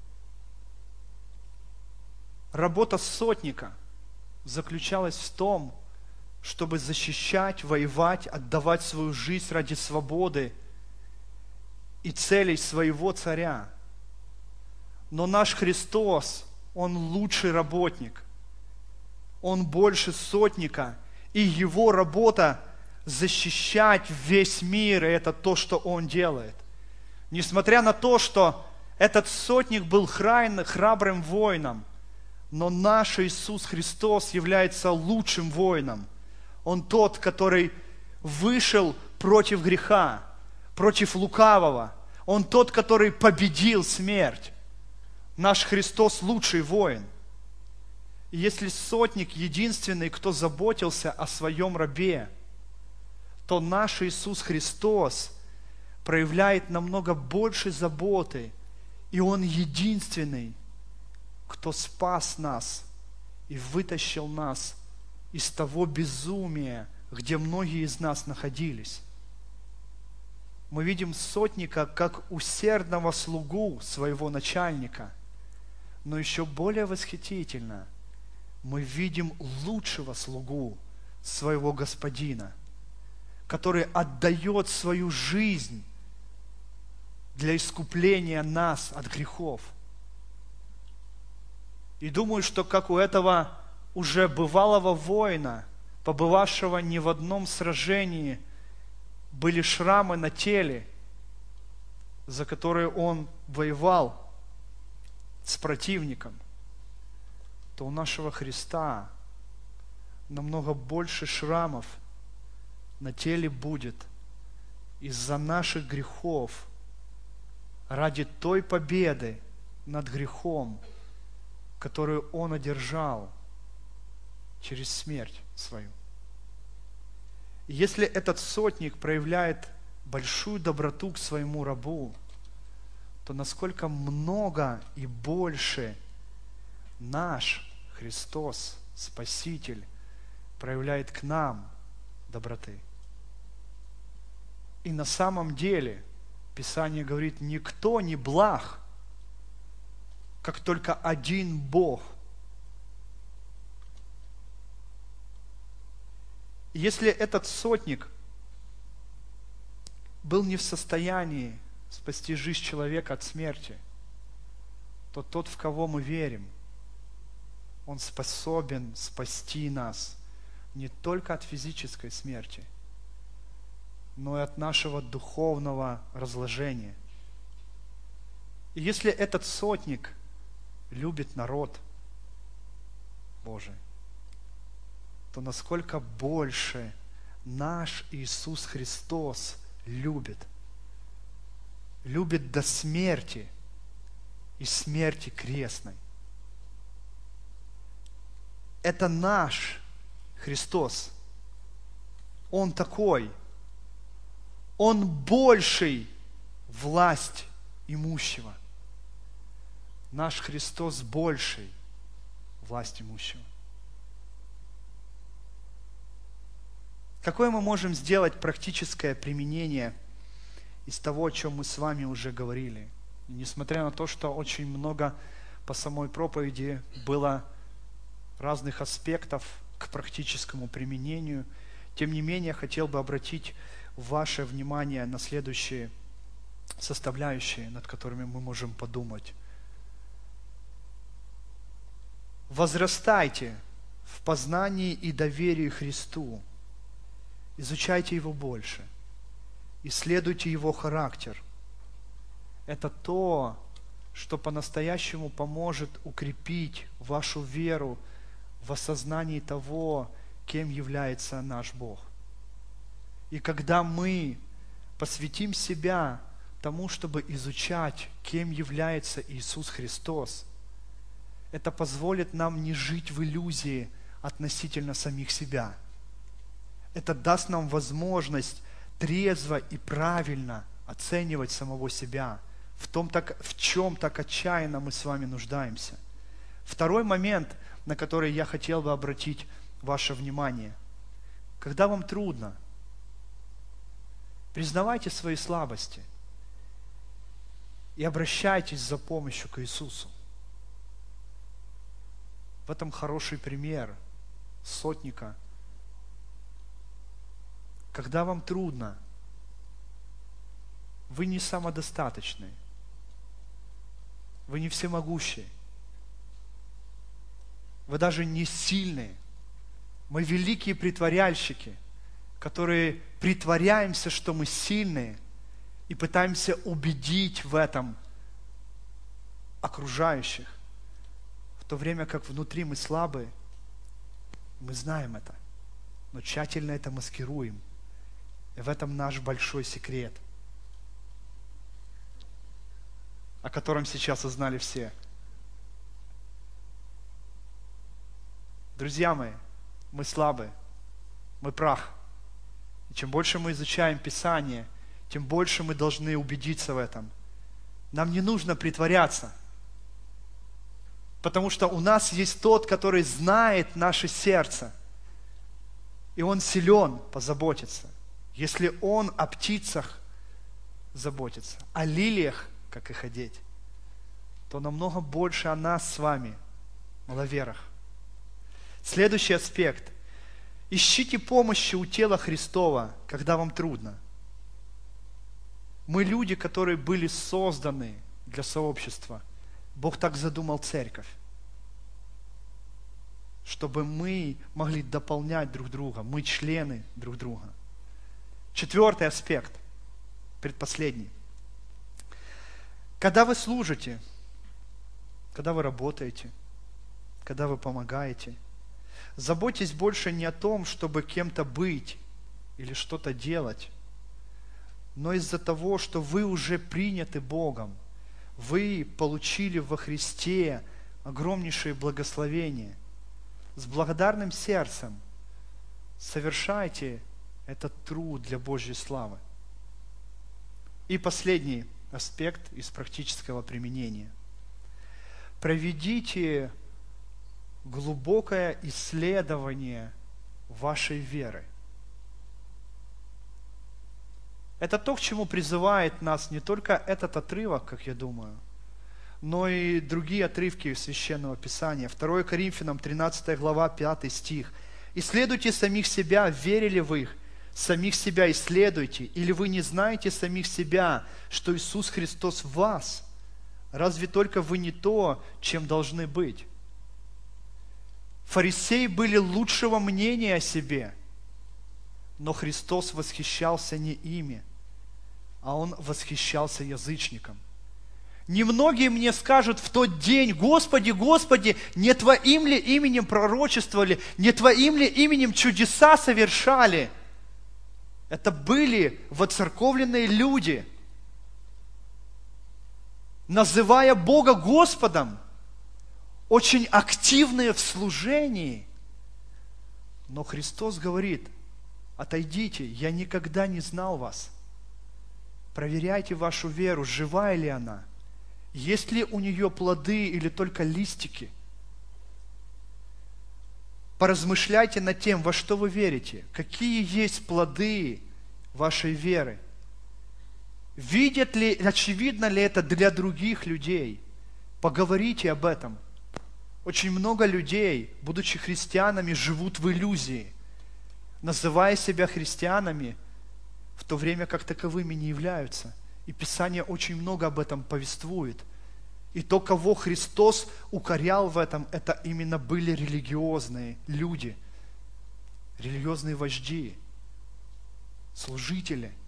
работа сотника заключалась в том, чтобы защищать, воевать, отдавать свою жизнь ради свободы и целей своего царя. Но наш Христос, Он лучший работник. Он больше сотника. И Его работа защищать весь мир, и это то, что Он делает. Несмотря на то, что этот сотник был храбрым воином, но наш Иисус Христос является лучшим воином. Он тот, который вышел против греха, против лукавого. Он тот, который победил смерть. Наш Христос лучший воин. И если сотник единственный, кто заботился о своем рабе, то наш Иисус Христос проявляет намного больше заботы, и Он единственный, кто спас нас и вытащил нас из того безумия, где многие из нас находились. Мы видим сотника как усердного слугу своего начальника, но еще более восхитительно, мы видим лучшего слугу своего господина, который отдает свою жизнь для искупления нас от грехов. И думаю, что как у этого уже бывалого воина, побывавшего не в одном сражении, были шрамы на теле, за которые он воевал с противником, то у нашего Христа намного больше шрамов на теле будет из-за наших грехов, ради той победы над грехом, которую Он одержал через смерть свою. И если этот сотник проявляет большую доброту к своему рабу, то насколько много и больше наш Христос, Спаситель, проявляет к нам доброты. И на самом деле Писание говорит, никто не благ, как только один Бог. И если этот сотник был не в состоянии спасти жизнь человека от смерти, то тот, в кого мы верим, Он способен спасти нас не только от физической смерти, но и от нашего духовного разложения. И если этот сотник любит народ Божий, то насколько больше наш Иисус Христос любит до смерти и смерти крестной. Это наш Христос. Он такой. Он больший власть имущего. Наш Христос больший власть имущего. Какое мы можем сделать практическое применение из того, о чем мы с вами уже говорили? И несмотря на то, что очень много по самой проповеди было разных аспектов к практическому применению, тем не менее, хотел бы обратить ваше внимание на следующие составляющие, над которыми мы можем подумать. Возрастайте в познании и доверии Христу. Изучайте Его больше. Исследуйте Его характер. Это то, что по-настоящему поможет укрепить вашу веру в осознании того, кем является наш Бог. И когда мы посвятим себя тому, чтобы изучать, кем является Иисус Христос, это позволит нам не жить в иллюзии относительно самих себя. Это даст нам возможность трезво и правильно оценивать самого себя в чем так отчаянно мы с вами нуждаемся. Второй момент, на который я хотел бы обратить ваше внимание. Когда вам трудно, признавайте свои слабости и обращайтесь за помощью к Иисусу. В этом хороший пример сотника. Когда вам трудно, вы не самодостаточны, вы не всемогущие, вы даже не сильные. Мы великие притворяльщики, которые притворяемся, что мы сильные, и пытаемся убедить в этом окружающих. В то время как внутри мы слабые, мы знаем это, но тщательно это маскируем. И в этом наш большой секрет, о котором сейчас узнали все. Друзья мои, мы слабые, мы прах. И чем больше мы изучаем Писание, тем больше мы должны убедиться в этом. Нам не нужно притворяться, потому что у нас есть тот, который знает наше сердце, и Он силен позаботиться. Если Он о птицах заботится, о лилиях, как их одеть, то намного больше о нас с вами, маловерах. Следующий аспект. Ищите помощи у тела Христова, когда вам трудно. Мы люди, которые были созданы для сообщества. Бог так задумал церковь, чтобы мы могли дополнять друг друга. Мы члены друг друга. Четвертый аспект, предпоследний. Когда вы служите, когда вы работаете, когда вы помогаете, заботьтесь больше не о том, чтобы кем-то быть или что-то делать, но из-за того, что вы уже приняты Богом, вы получили во Христе огромнейшее благословение. С благодарным сердцем совершайте этот труд для Божьей славы. И последний аспект из практического применения. Проведите глубокое исследование вашей веры. Это то, к чему призывает нас не только этот отрывок, как я думаю, но и другие отрывки Священного Писания. 2 Коринфянам, 13 глава, 5 стих. «Исследуйте самих себя, верили вы их, самих себя исследуйте, или вы не знаете самих себя, что Иисус Христос в вас? Разве только вы не то, чем должны быть?» Фарисеи были лучшего мнения о себе, но Христос восхищался не ими, а Он восхищался язычником. Немногие мне скажут в тот день: «Господи, Господи, не Твоим ли именем пророчествовали, не Твоим ли именем чудеса совершали?» Это были воцерковленные люди, называя Бога Господом, очень активные в служении. Но Христос говорит: отойдите, я никогда не знал вас. Проверяйте вашу веру, живая ли она, есть ли у нее плоды или только листики. Поразмышляйте над тем, во что вы верите, какие есть плоды вашей веры. Видят ли, очевидно ли это для других людей? Поговорите об этом. Очень много людей, будучи христианами, живут в иллюзии, называя себя христианами, в то время как таковыми не являются. И Писание очень много об этом повествует. И то, кого Христос укорял в этом, это именно были религиозные люди, религиозные вожди, служители.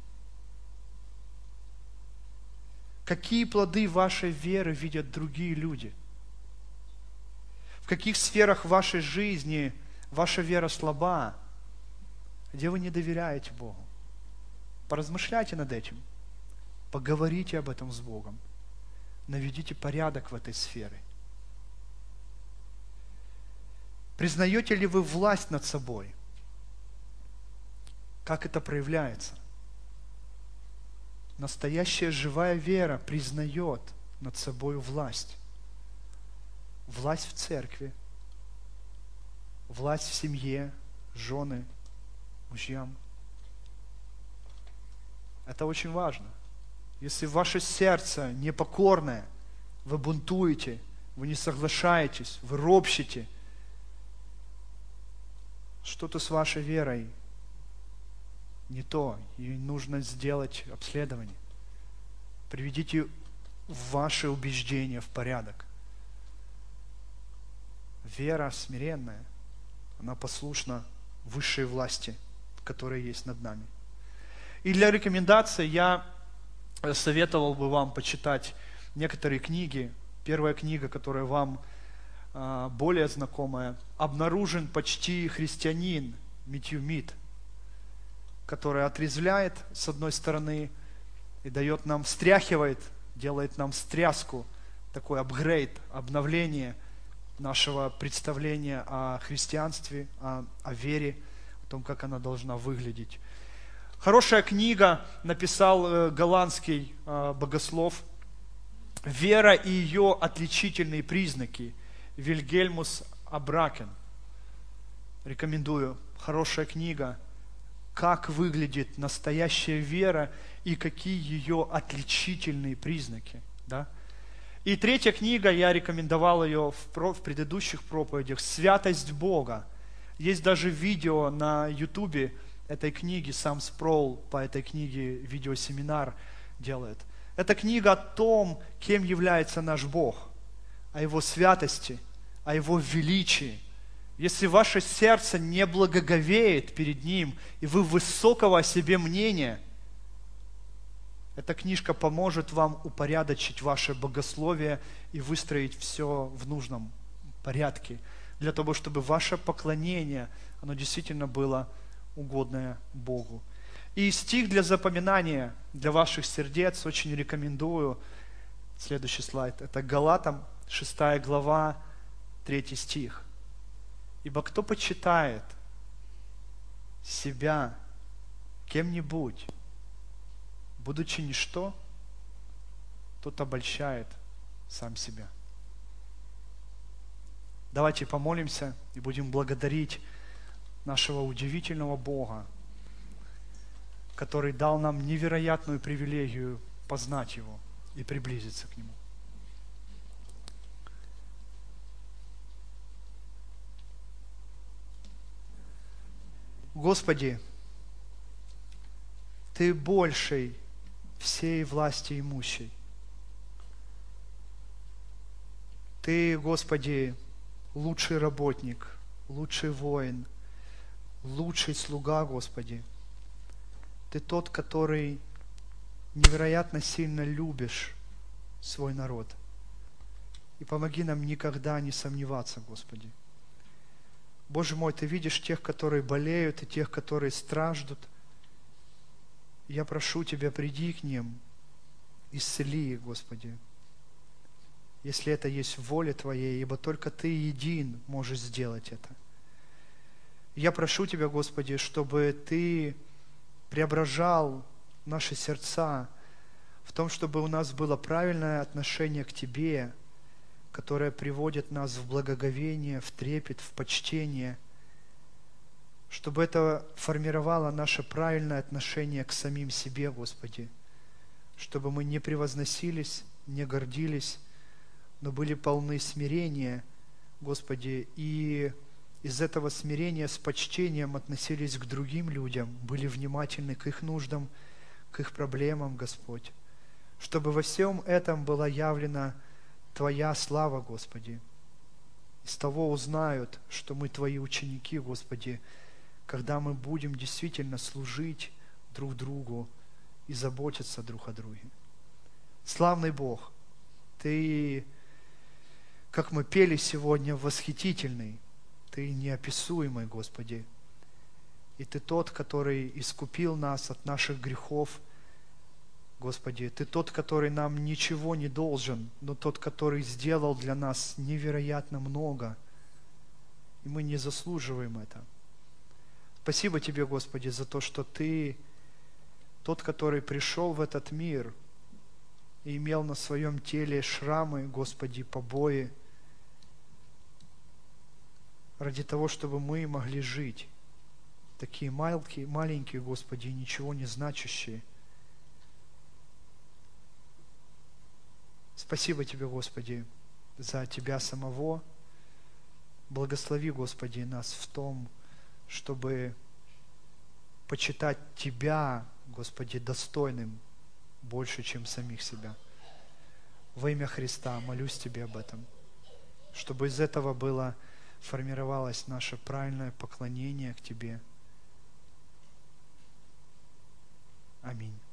Какие плоды вашей веры видят другие люди? В каких сферах вашей жизни ваша вера слаба? Где вы не доверяете Богу? Поразмышляйте над этим. Поговорите об этом с Богом. Наведите порядок в этой сфере. Признаете ли вы власть над собой? Как это проявляется? Настоящая живая вера признает над собой власть. Власть в церкви, власть в семье, жены, мужьям. Это очень важно. Если ваше сердце непокорное, вы бунтуете, вы не соглашаетесь, вы ропщите, что-то с вашей верой не то, и нужно сделать обследование. Приведите ваши убеждения в порядок. Вера смиренная, она послушна высшей власти, которая есть над нами. И для рекомендаций я советовал бы вам почитать некоторые книги. Первая книга, которая вам более знакомая, «Обнаружен почти христианин» Мэтью Мид, которая отрезвляет, с одной стороны, и дает нам, встряхивает, делает нам встряску, такой апгрейд, обновление нашего представления о христианстве, о вере, о том, как она должна выглядеть. Хорошая книга написал голландский богослов «Вера и ее отличительные признаки» Вильгельмус Абракен. Рекомендую. Хорошая книга. Как выглядит настоящая вера и какие ее отличительные признаки. Да? И третья книга, я рекомендовал ее в предыдущих проповедях, «Святость Бога». Есть даже видео на Ютубе этой книги, сам Спроул по этой книге видеосеминар делает. Это книга о том, кем является наш Бог, о Его святости, о Его величии. Если ваше сердце не благоговеет перед Ним, и вы высокого о себе мнения, эта книжка поможет вам упорядочить ваше богословие и выстроить все в нужном порядке, для того, чтобы ваше поклонение, оно действительно было угодное Богу. И стих для запоминания для ваших сердец очень рекомендую. Следующий слайд. Это Галатам, 6 глава, 3 стих. «Ибо кто почитает себя кем-нибудь, будучи ничто, тот обольщает сам себя». Давайте помолимся и будем благодарить нашего удивительного Бога, который дал нам невероятную привилегию познать Его и приблизиться к Нему. Господи, Ты больший всей власти имущей. Ты, Господи, лучший работник, лучший воин, лучший слуга, Господи. Ты тот, который невероятно сильно любишь свой народ. И помоги нам никогда не сомневаться, Господи. Боже мой, Ты видишь тех, которые болеют, и тех, которые страждут. Я прошу Тебя, приди к ним, исцели их, Господи, если это есть воля Твоей, ибо только Ты един можешь сделать это. Я прошу Тебя, Господи, чтобы Ты преображал наши сердца в том, чтобы у нас было правильное отношение к Тебе, которое приводит нас в благоговение, в трепет, в почтение, чтобы это формировало наше правильное отношение к самим себе, Господи, чтобы мы не превозносились, не гордились, но были полны смирения, Господи, и из этого смирения с почтением относились к другим людям, были внимательны к их нуждам, к их проблемам, Господь, чтобы во всем этом была явлена Твоя слава, Господи. Из того узнают, что мы Твои ученики, Господи, когда мы будем действительно служить друг другу и заботиться друг о друге. Славный Бог, Ты, как мы пели сегодня, восхитительный, Ты неописуемый, Господи. И Ты тот, который искупил нас от наших грехов, Господи. Ты тот, который нам ничего не должен, но тот, который сделал для нас невероятно много. И мы не заслуживаем это. Спасибо Тебе, Господи, за то, что Ты Тот, который пришел в этот мир и имел на своем теле шрамы, Господи, побои, ради того, чтобы мы могли жить. Такие маленькие, Господи, ничего не значащие. Спасибо Тебе, Господи, за Тебя самого. Благослови, Господи, нас в том, чтобы почитать Тебя, Господи, достойным больше, чем самих себя. Во имя Христа молюсь Тебе об этом, чтобы из этого формировалось наше правильное поклонение к Тебе. Аминь.